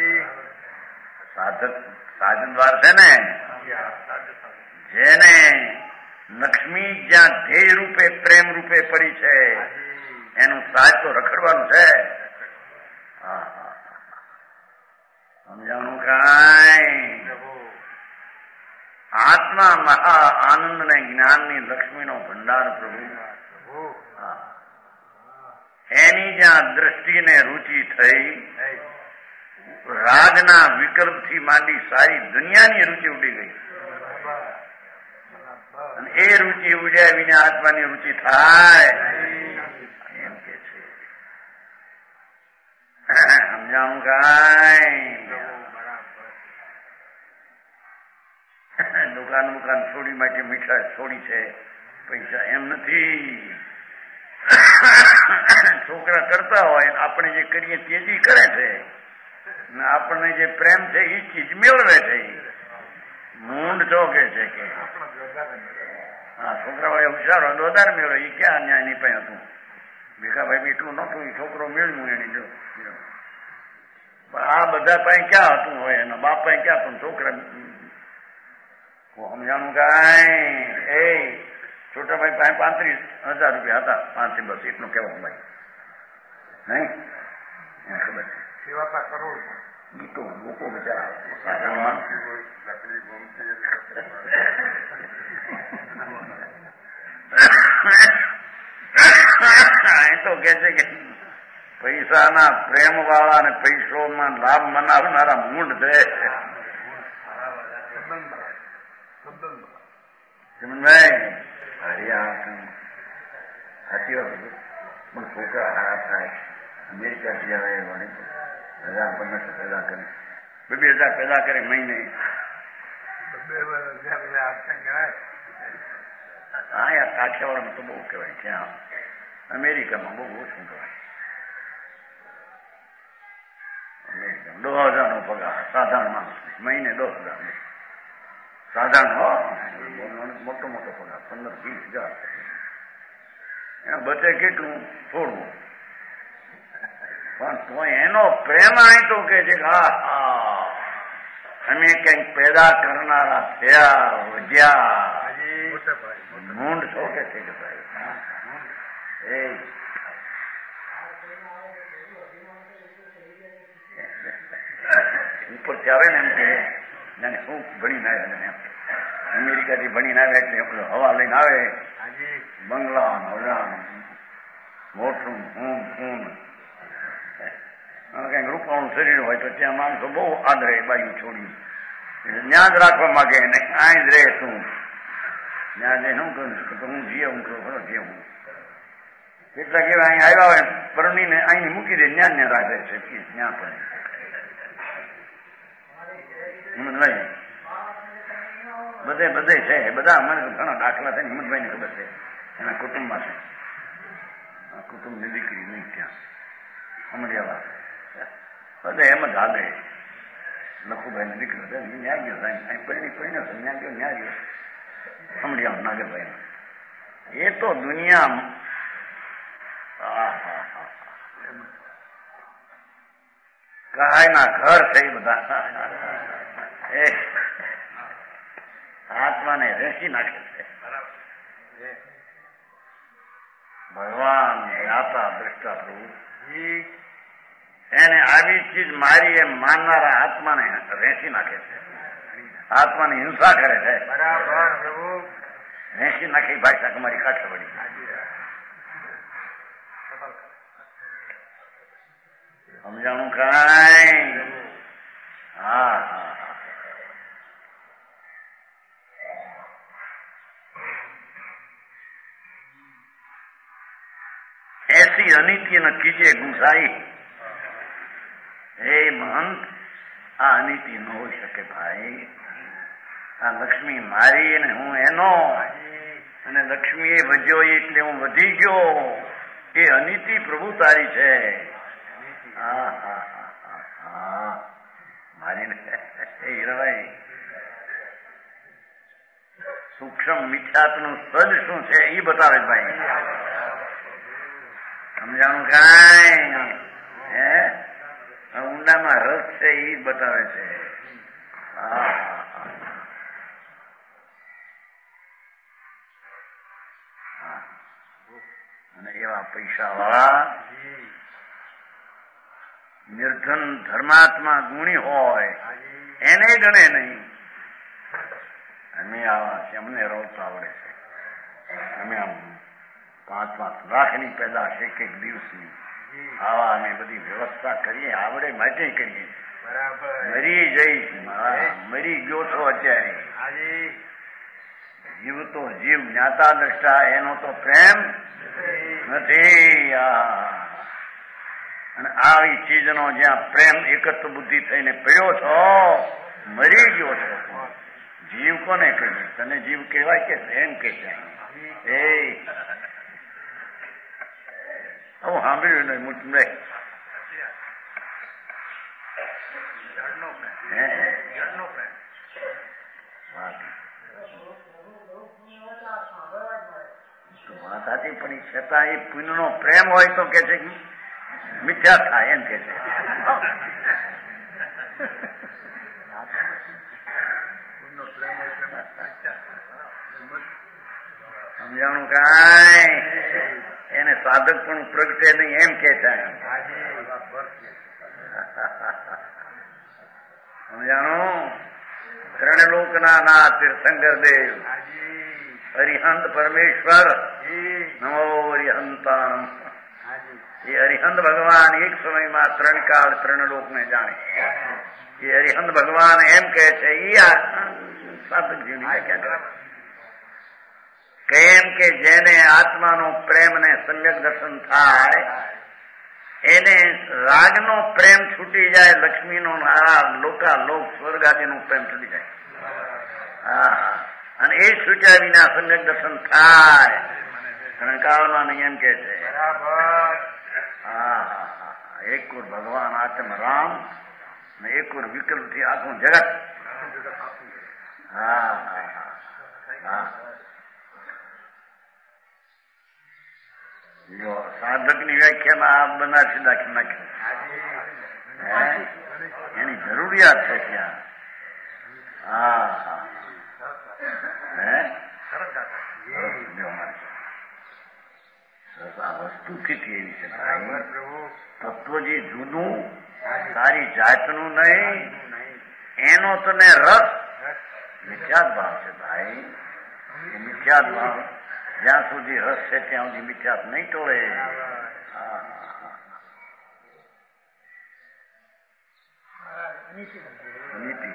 સાધક સાધનદ્વાર છે ને જેને લક્ષ્મી જ્યાં ધ્યેય રૂપે પ્રેમ રૂપે પડી છે એનું સાજ તો રખડવાનું છે. સમજાણું કાંઈ? આત્મા મહા આનંદ ને જ્ઞાનની લક્ષ્મીનો ભંડાર પ્રભુ. એની જ્યાં દ્રષ્ટિને રુચિ થઈ રાગના વિકલ્પથી માંડી સારી દુનિયાની રુચિ ઉડી ગઈ અને એ રુચિ ઉડ્યા વિના આત્માની રુચિ થાય એમ કે છે. સમજાણું કાંઈ? દુકાન છોડી માટે મીઠા છોડી છે પૈસા એમ નથી. છોકરા કરતા હોય આપણે જે કરીએ તે જ કરે છે ને આપણને જે પ્રેમ છે એ ચીજ મેળવે છે. મૂંડ ચોકે છે કે હા છોકરા વાળે હોશિયાર હોય વધારે મેળવે એ ક્યાં અન્યાય એની પાસે હતું. ભીખાભાઈ એટલું નતું એ છોકરો મેળવ્યું એની જો પણ આ બધા પાસે ક્યાં હતું હોય એના બાપ પાસે ક્યાં હતું છોકરા સમજાણું કાંઈ? એ છોટાભાઈ પાસે 35,000 રૂપિયા હતા 5 થી બસ એટલું કેવું ભાઈ નહીં ખબર સેવા કરોડ ગીતો લોકો બિચારા એ તો કે છે કે પૈસાના પ્રેમ વાળા અને પૈસોમાં લાભ મનાવનારા મૂંડ છે. ચમનભાઈ હરિયા સાચી વાત પણ છોકરા હારા થાય અમેરિકાથી આવે 1,000-1,500 પેદા કરે 2,000 પેદા કરે મહિને. હા યાર કાઠિયાવાડમાં તો બહુ કહેવાય ત્યાં અમેરિકામાં બહુ ઓછું કહેવાય. અમેરિકામાં 10,000 નો પગાર સાધારણ માણસ મહિને 10,000 સાધારણ હો મોટો પગાર 15-20,000 એના બચે કેટલું થોડું પણ તો એનો પ્રેમ અહીં તો કે છે કે હા અમે કંઈક પેદા કરનારા થયા વધ્યા મૂંડ શોકે છે કે ભાઈ એ ઉપરથી આવે ને એમ કે જાણે શું ભણીને આવ્યા એમ અમેરિકાથી ભણીને આવ્યા એટલે હવા લઈને આવે બંગલા મોટું કઈક રૂપાણું શરીર હોય તો ત્યાં માણસો બહુ આદરે બાજુ છોડી ત્યાં જ રાખવા માંગે ને આ જ રે તું ત્યાં જઈને શું કરું તો હું જીવું ખરો જીવું કેટલાક એવા અહીં આવ્યા હોય પરણીને અહીં મૂકી દે ત્યાં રાખે છે ત્યાં પણ લઈ બધે છે બધા અમારે ઘણા દાખલા છે હિંમતભાઈ ને ખબર છે એના કુટુંબમાં છે કુટુંબની દીકરી નહીં ત્યાં અમરિયાવા બધે એમ જ હાલે લખુભાઈ ની દીકરી ન્યા ગયો પડ્યો ન્યા ગયો અમરિયા નાગરભાઈ એ તો દુનિયા કાયના ઘર છે બધા એ આત્માને રેસી નાખે છે. ભગવાન જ્ઞાતા દ્રષ્ટા પ્રભુ એને આવી ચીજ મારી એમ માનનારા આત્માને રેસી નાખે છે. આત્માની હિંસા કરે છે. બરાબર પ્રભુ રેસી નાખી ભાષા તમારી કાઠિયાવાડી સમજાણું કાંઈ? હા એસી અનિત્ય ન કીજે ગુસાઈ. હે મહંત આ અનિત્ય ન હોઈ શકે ભાઈ. આ લક્ષ્મી મારી ને હું એનો અને લક્ષ્મી એ વધ્યો એટલે હું વધી ગયો એ અનિતિ પ્રભુ તારી છે. મારી હીરાભાઈ સૂક્ષ્મ મિથ્યાત્વનું સદ શું છે એ બતાવે ભાઈ. સમજાણું કાંઈ હે ઊંડામાં રસ છે એ જ બતાવે છે. અને એવા પૈસા વાળા નિર્ધન ધર્માત્મા ગુણી હોય એને ગણે નહીં. અમે આવા છે, અમને રોતા આવડે છે. અમે આમ 5-5 લાખની પેદાશ એક દિવસની આવા અમે બધી વ્યવસ્થા કરીએ, આવડે માટે કરીએ. મરી જઈશ, મરી ગયો છો અત્યારે. જીવ તો જીવ જ્ઞાતા દ્રષ્ટા એનો તો પ્રેમ નથી. અને આવી ચીજનો જ્યાં પ્રેમ એકત્ર બુદ્ધિ થઈને પડ્યો છો, મરી ગયો છો. જીવ કોને કહીએ? તને જીવ કહેવાય કે એમ કે છે? એ હું સાંભળ્યું નહીં મુજને વાત હતી, પણ છતાં એ પુણ્યનો પ્રેમ હોય તો કે છે મિથ્યા થાય એમ કે છે. સમજાણું કાંઈ એને સાધક પણ પ્રગટે નહીં એમ કે છે. સમજાણું? ત્રણલોકના નાથ તીર્થંકર દેવ અરિહંત પરમેશ્વર નમો અરિહંતાણમ. એ અરિહંત ભગવાન એક સમયમાં 3 કાળ 3 લોકને જાણે. એ અરિહંત ભગવાન એમ કે છે એ સાધકજીની વ્યાખ્યા કરે. કેમ કે જેને આત્માનો પ્રેમ ને સમ્યક દર્શન થાય એને રાગનો પ્રેમ છૂટી જાય, લક્ષ્મીનો લોકા લોક સ્વર્ગ આદિનો પ્રેમ છૂટી જાય. અને એ છૂટ્યા વિના સમ્યક દર્શન થાય. કણકાવના નિયમ કે છે એકુર ભગવાન આત્મ રામ ને એકુર વિકલ્પ થી આખું જગત. સાધક ની વ્યાખ્યામાં આ બનારસી દાખી નાખ્યું. એની જરૂરિયાત છે ત્યાં. વસ્તુથી એવી છે તત્વ જે જૂનું તારી જાતનું નહીં એનો તને રસ મિથ્યાત ભાવ છે ભાઈ. એ મિથ્યાત ભાવ જ્યાં સુધી રસ છે ત્યાં સુધી મિથ્યાત નહીં ટોળે. અનિતિ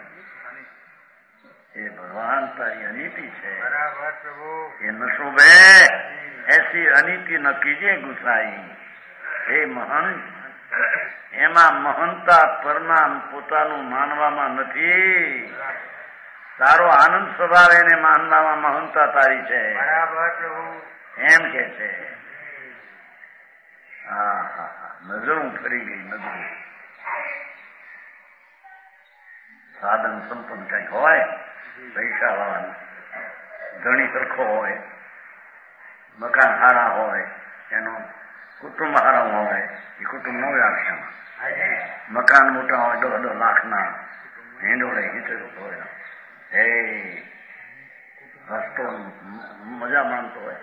એ ભગવાન તારી અનિતિ છે એ ન શોભે. એસી અનિતિ ન કીજે ગુસાઈ. હે મહંત, એમાં મહંતા પરનામ પોતાનું માનવામાં નથી. તારો આનંદ સ્વભાવ એને માનવામાં મહંતા તારી છે એમ કે છે. નજરું ફરી ગઈ. નજરું સાધન સંપન્ન કઈ હોય, પૈસા વાળાનું ધણી સરખો હોય, મકાન હારા હોય, એનો કુટુંબ હારા હોય, એ કુટુંબ નો વ્યાખ્યામાં. મકાન મોટા હોય 10 લાખના, હિંડોળે હિતેરો હોય, એ હસતો મજા માનતો હોય.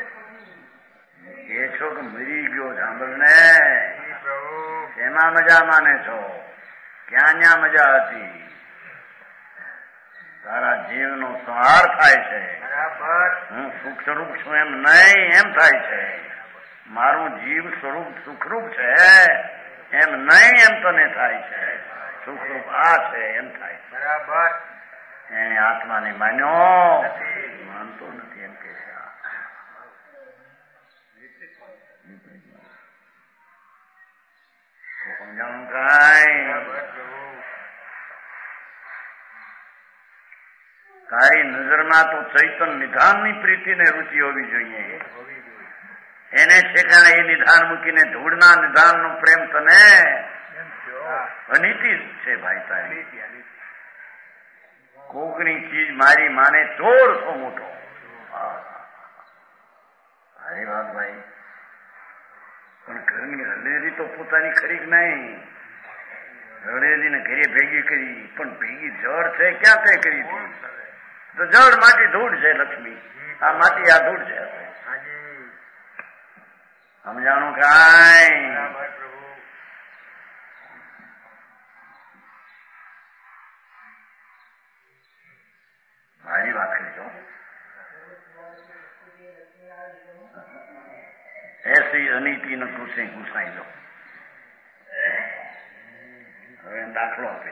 એ છો કે મરી ગયો સાંભળને, એમાં મજા માને છો? ક્યાં ન્યા મજા હતી? તારા જીવનો સંહાર થાય છે. હું સુખ સ્વરૂપ છું એમ નહીં, એમ થાય છે. મારું જીવ સ્વરૂપ સુખરૂપ છે એમ નહીં, એમ તને થાય છે. સુખરૂપ આ છે એમ થાય છે. એને આત્માને માન્યો, માનતો નથી એમ કે છે. સમજાણું કાંઈ? તારી નજરમાં તો ચૈતન નિધાનની પ્રીતિને રુચિ હોવી જોઈએ. એને ઠેકાણે એ નિધાન મૂકીને ધૂળના નિધાનનો પ્રેમ તને અનિતિ છે ભાઈ. તારી કોકની ચીજ મારી માને ચોર છો મોટો. સારી વાત ભાઈ. પણ ઘરની હળેલી તો પોતાની ખરી જ નહીં. હળેલીને ઘરે ભેગી કરી, પણ ભેગી જળ છે ક્યાં કઈ કરી હતી? તો જળ માટી ધૂળ છે લક્ષ્મી, આ માટી આ ધૂળ છે. સમજાણું કાંઈ? મારી વાત કરી છો. એસી અનીતિ ન ઘૂસે ઘૂસાઈ લો. હવે દાખલો આપે.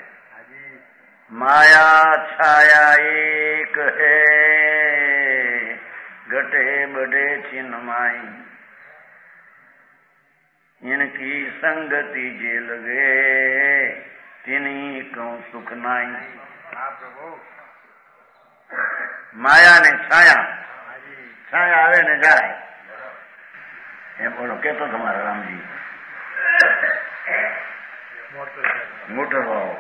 માયા છાયા એક હે, ઘટે બડે ચિન્માઈ, इनकी संगति जे लगे तिनी कहूं सुख नाई. माया ने छाया, छाया આવે ને જાય એમ બોલો કેતો તમારા રામજી. મોટર વાળો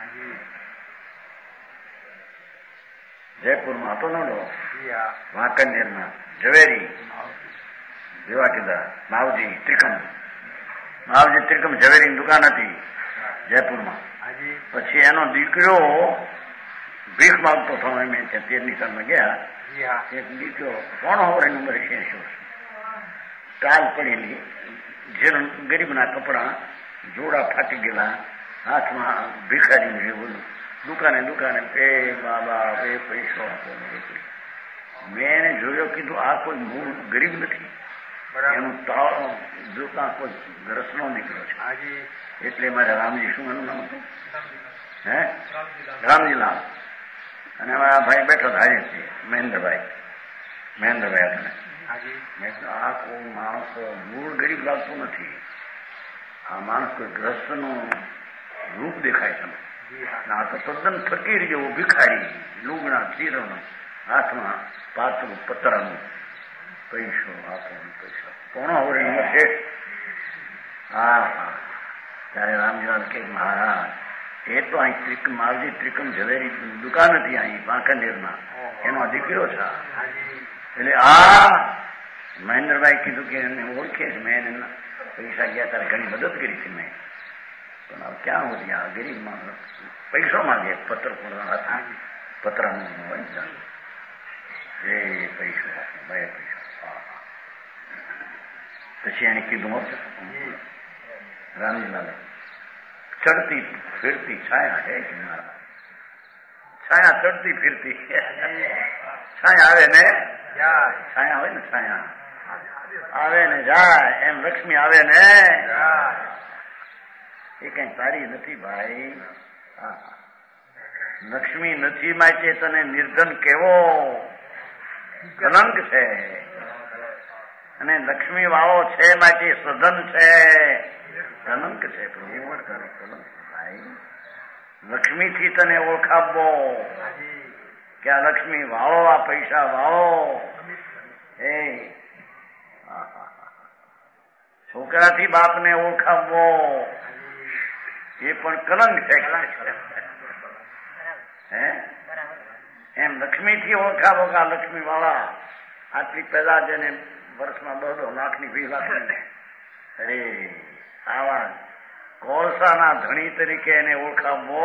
જયપુરમાં હતો ને વાંકનેરના ઝવેરી જેવા કીધા માવજી ત્રિકમ. માવજી ત્રિકમ ઝવેરીની દુકાન હતી જયપુરમાં. પછી એનો દીકરો ભીખ માગતો હતો. અમે ત્યાં તેરની સામે ગયા. એક દીકરો 3 નંબર 80 ટાલ પડેલી, જેનો ગરીબના કપડા જોડા ફાટી ગયેલા, હાથમાં ભિખારી જેવું, દુકાને દુકાને એ બાબા એ પૈસો આપો. મેં એને જોયો, કીધું આ કોઈ મૂળ ગરીબ નથી, એનું દુકાન કોઈ રસનો નીકળ્યો છે. એટલે મારે રામજી, શું એનું નામ હતું? હે, રામજીલાલ. અને અમારા ભાઈ બેઠો ધારી છે મહેન્દ્રભાઈ આપણે. મેં આ કોઈ માણસ મૂળ ગરીબ લાગતું નથી, આ માણસ કોઈ ગ્રસ્તનું રૂપ દેખાય છે. આ તો તદ્દન ફકીર જેવો ભિખારી, લુગણા ચીરનો, હાથમાં પાતળું પતરાનું, પૈસો આપો પૈસો 3 નંબર છે. હા હા. ત્યારે રામજીલાલ કે મહારાજ એ તો અહીં માવજી ત્રિકમ ઝવેરી દુકાન હતી અહીં વાંકનેરમાં, એનો દીકરો છે. એટલે મહેન્દ્રભાઈ કીધું કે એને ઓળખે છે, મેં એને પૈસા ગયા ત્યારે ઘણી મદદ કરી છે મેં, પણ હવે ક્યાં હોતી આ ગરીબ માણસ પૈસો માંગે, પતરાનું હોય એ પૈસો ભાઈ પૈસા. પછી એને કીધું રામજીલાલે ચડતી ફિરતી છાયા હે કે મારા, છાયા ચડતી ફિરતી છાયા આવે ને છાયા હોય ને, છાયા આવે ને જાય એમ લક્ષ્મી આવે ને. એ કઈ સારી નથી ભાઈ. લક્ષ્મી નથી માટે તને નિર્ધન કેવો કલંક છે, અને લક્ષ્મી વાળો છે માટે સધન છે કલંક છે. કલંક ભાઈ, લક્ષ્મીથી તને ઓળખાવો કે આ લક્ષ્મી વાળો, આ પૈસા વાળો. એ છોકરાથી બાપને ઓળખાવો એ પણ કલંક છે. હે, એમ લક્ષ્મીથી ઓળખાવો કે આ લક્ષ્મી વાળા, આટલી પેદા જેને વર્ષમાં 2 લાખની 20 લાખની. અરે આવા કોલસાના ધણી તરીકે એને ઓળખાવો.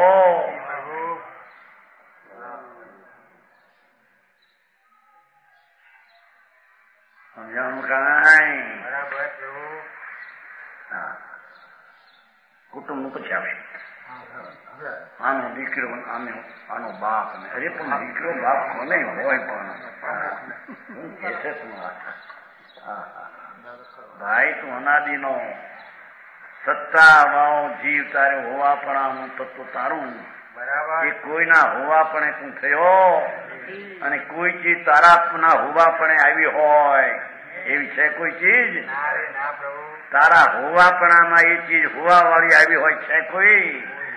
સમજાણું કાંઈ? કુટુંબ નું પછી આવે. આનો દીકરો, આનો બાપ. અરે પણ દીકરો બાપ કોને હોય? પણ કે છે ભાઈ, તું અનાદિનો સત્તા વાળો જીવ, તારે હોવાપણાનું તત્વ તારું, એ કોઈના હોવાપણે તું થયો, અને કોઈ ચીજ તારા હોવાપણે આવી હોય એવી છે કોઈ ચીજ? તારા હોવાપણામાં એ ચીજ હોવા વાળી આવી હોય છે કોઈ?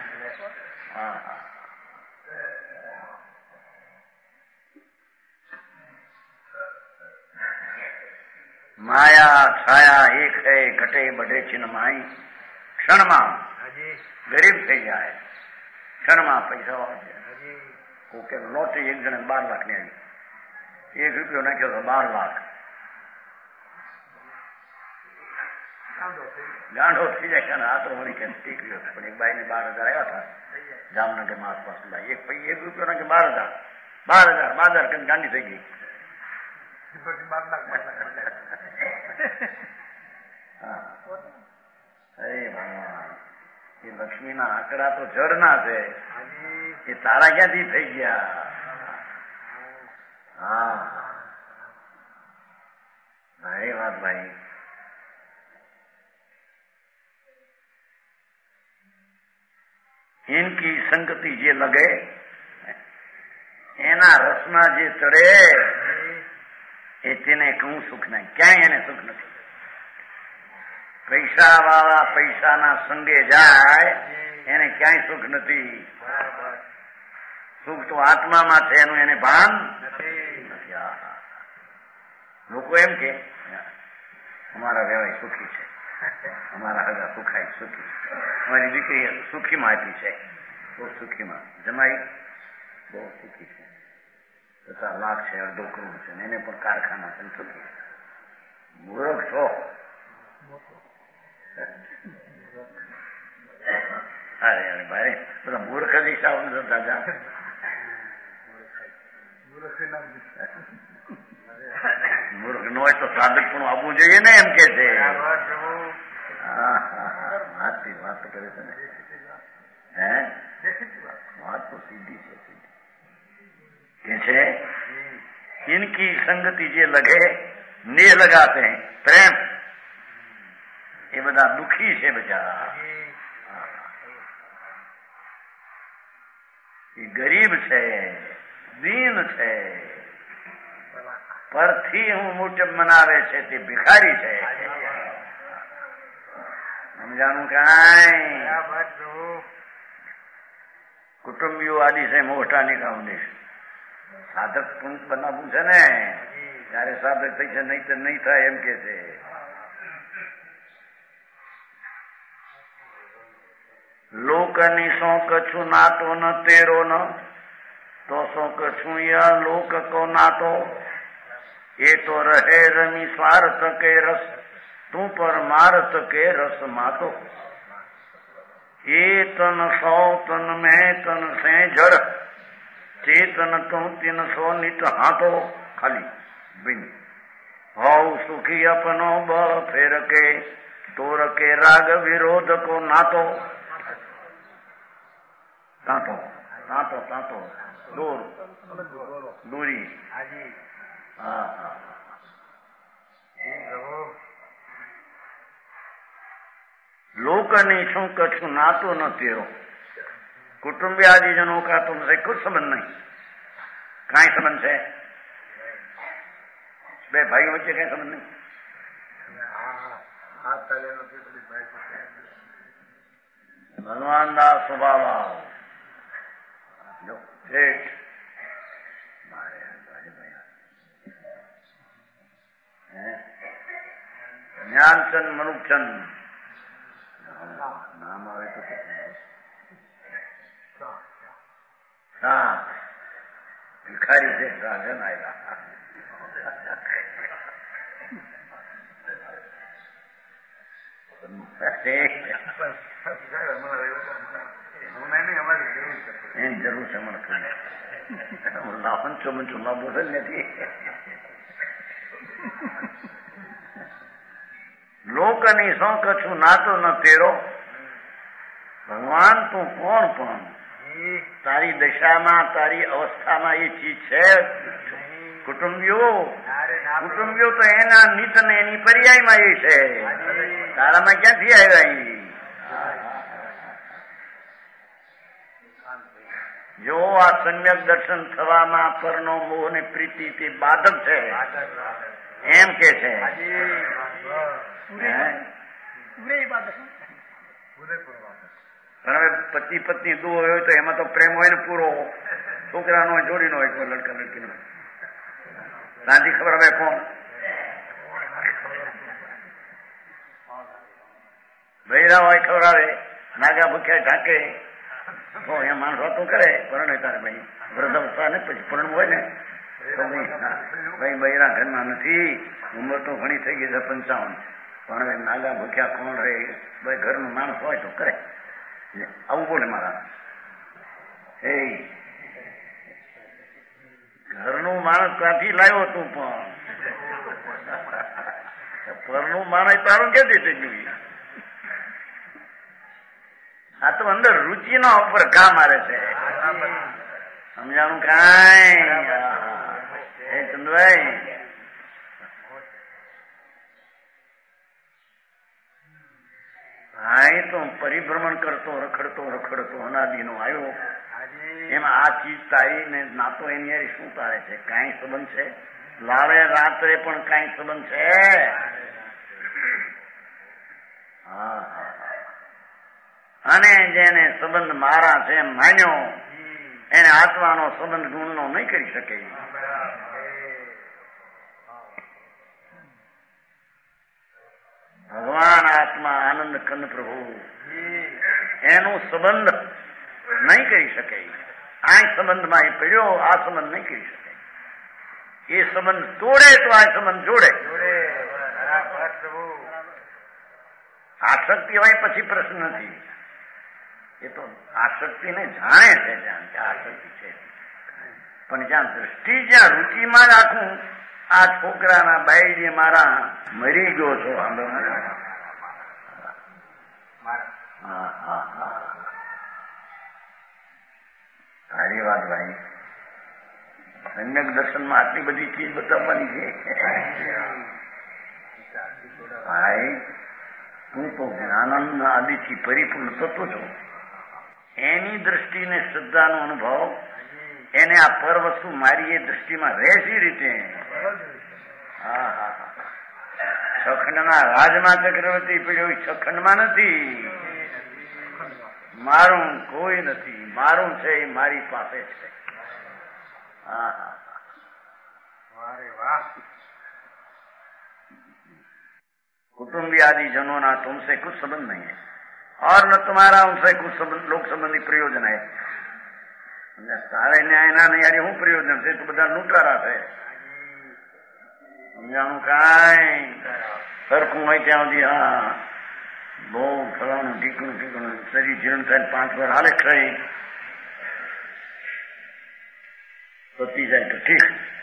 માયા છાયા એક હે, ઘટે બઢે ચિન્માઈ. ક્ષણમાં ગરીબ થઈ જાય, ક્ષણમાં પૈસા વાળે. કોકે લોટરી એક જણે 12 લાખની આવી, 1 રૂપિયો નાખ્યો તો 12 લાખ. ગાંડો થઈ જાય કે આ તો વળી કે ટીક્યો પણ એક બાઈને 12,000 આવ્યા હતા જામનગરમાં આસપાસ એક રૂપિયો કે 12,000 બાદર કે ગાંડી થઈ ગઈ. અરે ભગવાન એ લક્ષ્મીના આંકડા તો જળના છે એ તારા ક્યાંથી થઈ ગયા. હા ભાઈ વાત ભાઈ इनकी संगति जे लगे एना रसना जे चढ़े ए तेने कहूं सुख नहीं क्या एने सुख नहीं. पैसा वाला पैसा ना संगे जाए एने क्या सुख नहीं. सुख तो आत्मा में छे एनु एने भान નથી. લોકો એમ કે અમારા વ્યવહાર સુખી છે, અમારા હગા સુખાય સુખી, અમારી દીકરી સુખીમાં આપી છે, બહુ સુખીમાં જમાઈ બહુ સુખી છે, 50 લાખ છે, 2.5 કરોડ છે, એને પણ કારખાના છે સુખી. મૂર્ખ છો. અરે અરે ભાઈ બધા મૂર્ખ જ હિસાબ દાદા મૂર્ખ નો હોય તો સાધક પણ આવવું જોઈએ ને એમ કે છે. વાત તો કરે છે ને હે વાત તો સીધી છે કે છે इनकी संगति जे लगे ने लगाते हैं प्रेम ये બધા દુખી છે બચારા. એ ગરીબ છે, દીન છે, પરથી હું મુજબ મનાવે છે તે ભિખારી છે. સમજાનું કાંઈ કુટુંબીઓ આદિ છે મોટા નિકાઉદેશ સાધક પુંજ બનાવવું છે ને ત્યારે સાધક થઈ છે, નહીં તો નહીં થાય એમ કે છે. લોકની શોક છું નાતો ન તેરો ન તો શોક છું યા લોક કો નાતો એ તો રહે રમી સ્વાર્થ કે રસ તું પરમાર્થ કે રસ માતો. એ તન 100 તન મેં તન સે જड़ चेतन तू 300 नित हाथो खाली बिन भाव सुखी अपनो बल फेर के तोर के राग विरोध को नातो तातो तातो तातो दूर दूरी. हाँ लोकनी शू कछु नातो न तेरो. कुटुंबी आदिजनों का तुमसे कुछ संबंध नहीं. कहीं संबंध है बे भाइयों बच्चे कहीं संबंध नहीं. भगवान दास स्वभाव जो ठेठ ज्ञानचंद मनुचंद नाम आवे तो हाँ भिखारी से राजन आएगा. જરૂર છે મને લાવન ચોમન ચોમા બોલે નથી. લોકની શું કછું નાતો ન તેરો. ભગવાન તું કોણ પણ તારી દશામાં તારી અવસ્થામાં એ ચીજ છે. કુટુંબીઓ તો એના નિત ને એની પર્યાયમાં એ છે. તારામાં ક્યાંથી આવ્યા? જો આ સમ્યક દર્શન થવામાં પરનો મોહ ને પ્રીતિ તે બાધક છે એમ કે છે. પણ હવે પતિ પત્ની દો હોય તો એમાં તો પ્રેમ હોય ને પૂરો. છોકરાનો હોય, જોડીનો હોય, કોઈ લડકા લડકીનો. સાંજી ખબર હવે કોણ ભૈરા હોય ખવડાવે, નાગા ભૂખ્યા ઢાંકે તો એ માણસ વાતો કરે. પરણે તારે ભાઈ વૃદ્ધાવસ્થા ને પછી પરણવું હોય ને તો ભાઈ બૈરા ઘરમાં નથી, ઉંમર તો ઘણી થઈ ગઈ છે 55. પણ હવે નાગા ભૂખ્યા કોણ રહે? ભાઈ ઘરનું માણસ હોય તો કરે. આવું બોલે મારા. એ ઘરનું માણસ ત્યાંથી લાવ્યો તું, પણ પરનું માણસ તારું ક્યાંથી થઈ ગયું? આ તો અંદર રુચિના ઉપર ઘા મારે છે. સમજાણું કાંઈ? હે ચંદભાઈ, ભાઈ તો પરિભ્રમણ કરતો રખડતો અનાદિનો આવ્યો. એમાં આ ચીજ તારી ને નાતો એની યારી શું તારે છે? કાંઈ સંબંધ છે? લાવે રાત્રે પણ કાંઈ સંબંધ છે? અને જેને સંબંધ મારા છે એમ માન્યો એને આત્માનો સંબંધ ગુણનો નહીં કરી શકે. ભગવાન આત્મા આનંદ કંદ પ્રભુ એનું સંબંધ નહીં કરી શકે. આ સંબંધમાં એ પડ્યો, આ સંબંધ નહીં કરી શકે. એ સંબંધ તોડે તો આ સંબંધ જોડે. આસક્તિ હોય પછી પ્રશ્ન નથી. એ તો આસક્તિને જાણે છે જ્યાં આસક્તિ છે. પણ જ્યાં દ્રષ્ટિ, જ્યાં રુચિમાં જ આખું આ છોકરાના બાઈ મારા મરી ગયો છો. સારી વાત ભાઈ. સમ્યક દર્શનમાં આટલી બધી ચીજ બતાવવાની છે ભાઈ. તું તો જ્ઞાનંદ આદિથી પરિપૂર્ણ થતો છો. એની દ્રષ્ટિને શ્રદ્ધાનો અનુભવ, એને આ પર વસ્તુ મારી એ દ્રષ્ટિમાં રહેશી રીતે. સખંડના રાજમાં ચક્રવર્તી પડ્યો, સખંડમાં નથી. મારું કોઈ નથી, મારું છે એ મારી પાસે છે. कुटुंबी आदि जनों ना तुमसे कुछ संबंध नहीं है और न तुम्हारा उनसे कुछ संबंध, लोक संबंधी प्रयोजन है. તારે ન્યાયના નહીં યાર શું પ્રયોજન છે? તો બધા લૂંટારા છે. સમજાણું કાંઈ? સરખું હોય ત્યાં સુધી હા બહુ ફલાણું ઠીકણું શરીર જીર્ણ થાય 5 વાર હાલે ખાઈ પતી જાય તો ઠીક.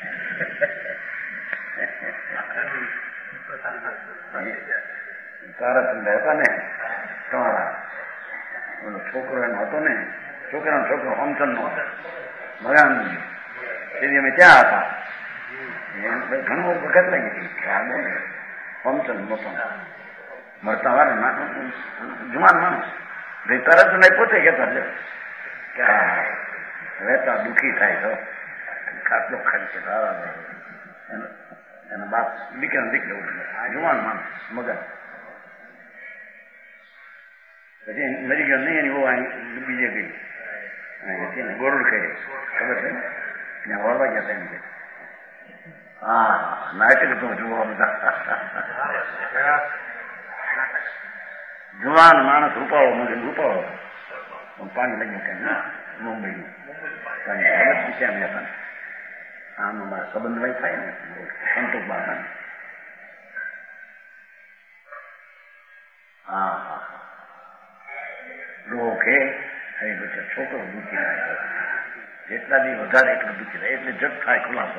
તારા તમને હતા ને તમારા ઓલો છોકરો એનો હતો ને, છોકરાનો છોકરો હમચંદ નો ભગવાન તેથી અમે ત્યાં હતા. ઘણું વખત લાગી હતી. હમચંદ મોટો મળતા વાર જુમાન માણસ તરત નહીં પોતે કહેતા છે કે રહેતા દુઃખી થાય તો ખાટલો ખાલી છે સારા એના બાપ દીકરા દીકરો જુવાન માણસ મગન. પછી મરી ગયો નહીં, એની બહુ બીજે ગઈ તેને ગોળું કરી ખબર છે ત્યાં વળવા ગયા એમ કે હા નાટક તો જુઓ બધા. જુવાન માણસ રૂપાળો મગન રૂપાળો પાણી લઈ ગયા મુંબઈનું ક્યાં હતા. આનો મારા સંબંધ વહી થાય ને સંતોષ બાબા. કે છોકરો દુઃખી થાય, જેટલા દી વધારે એટલું દુઃખી થાય, એટલે જગ થાય ખુલાસો.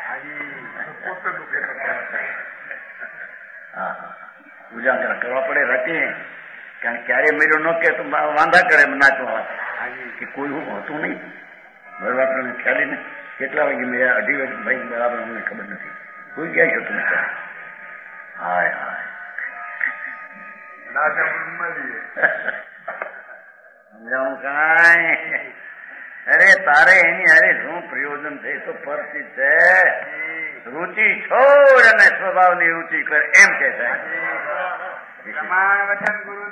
ઉજાગરા કરવા પડે રાખીએ, કારણ ક્યારે મેળ્યો ન કે તો વાંધા કરે નાચવા કે કોઈ હું હોતું નહીં. ભરવાટને ખ્યાલી ને કેટલા વાગે મેં 2:30 વાગે ભાઈ બરાબર અમને ખબર નથી. કોઈ ક્યાં છો તમે? હાય હાય સમજાવું કાંઈ? અરે તારે એની અરે શું પ્રયોજન છે? તો પરથી છે. રુચિ છોડ અને સ્વભાવની રુચિ કર એમ કે છે.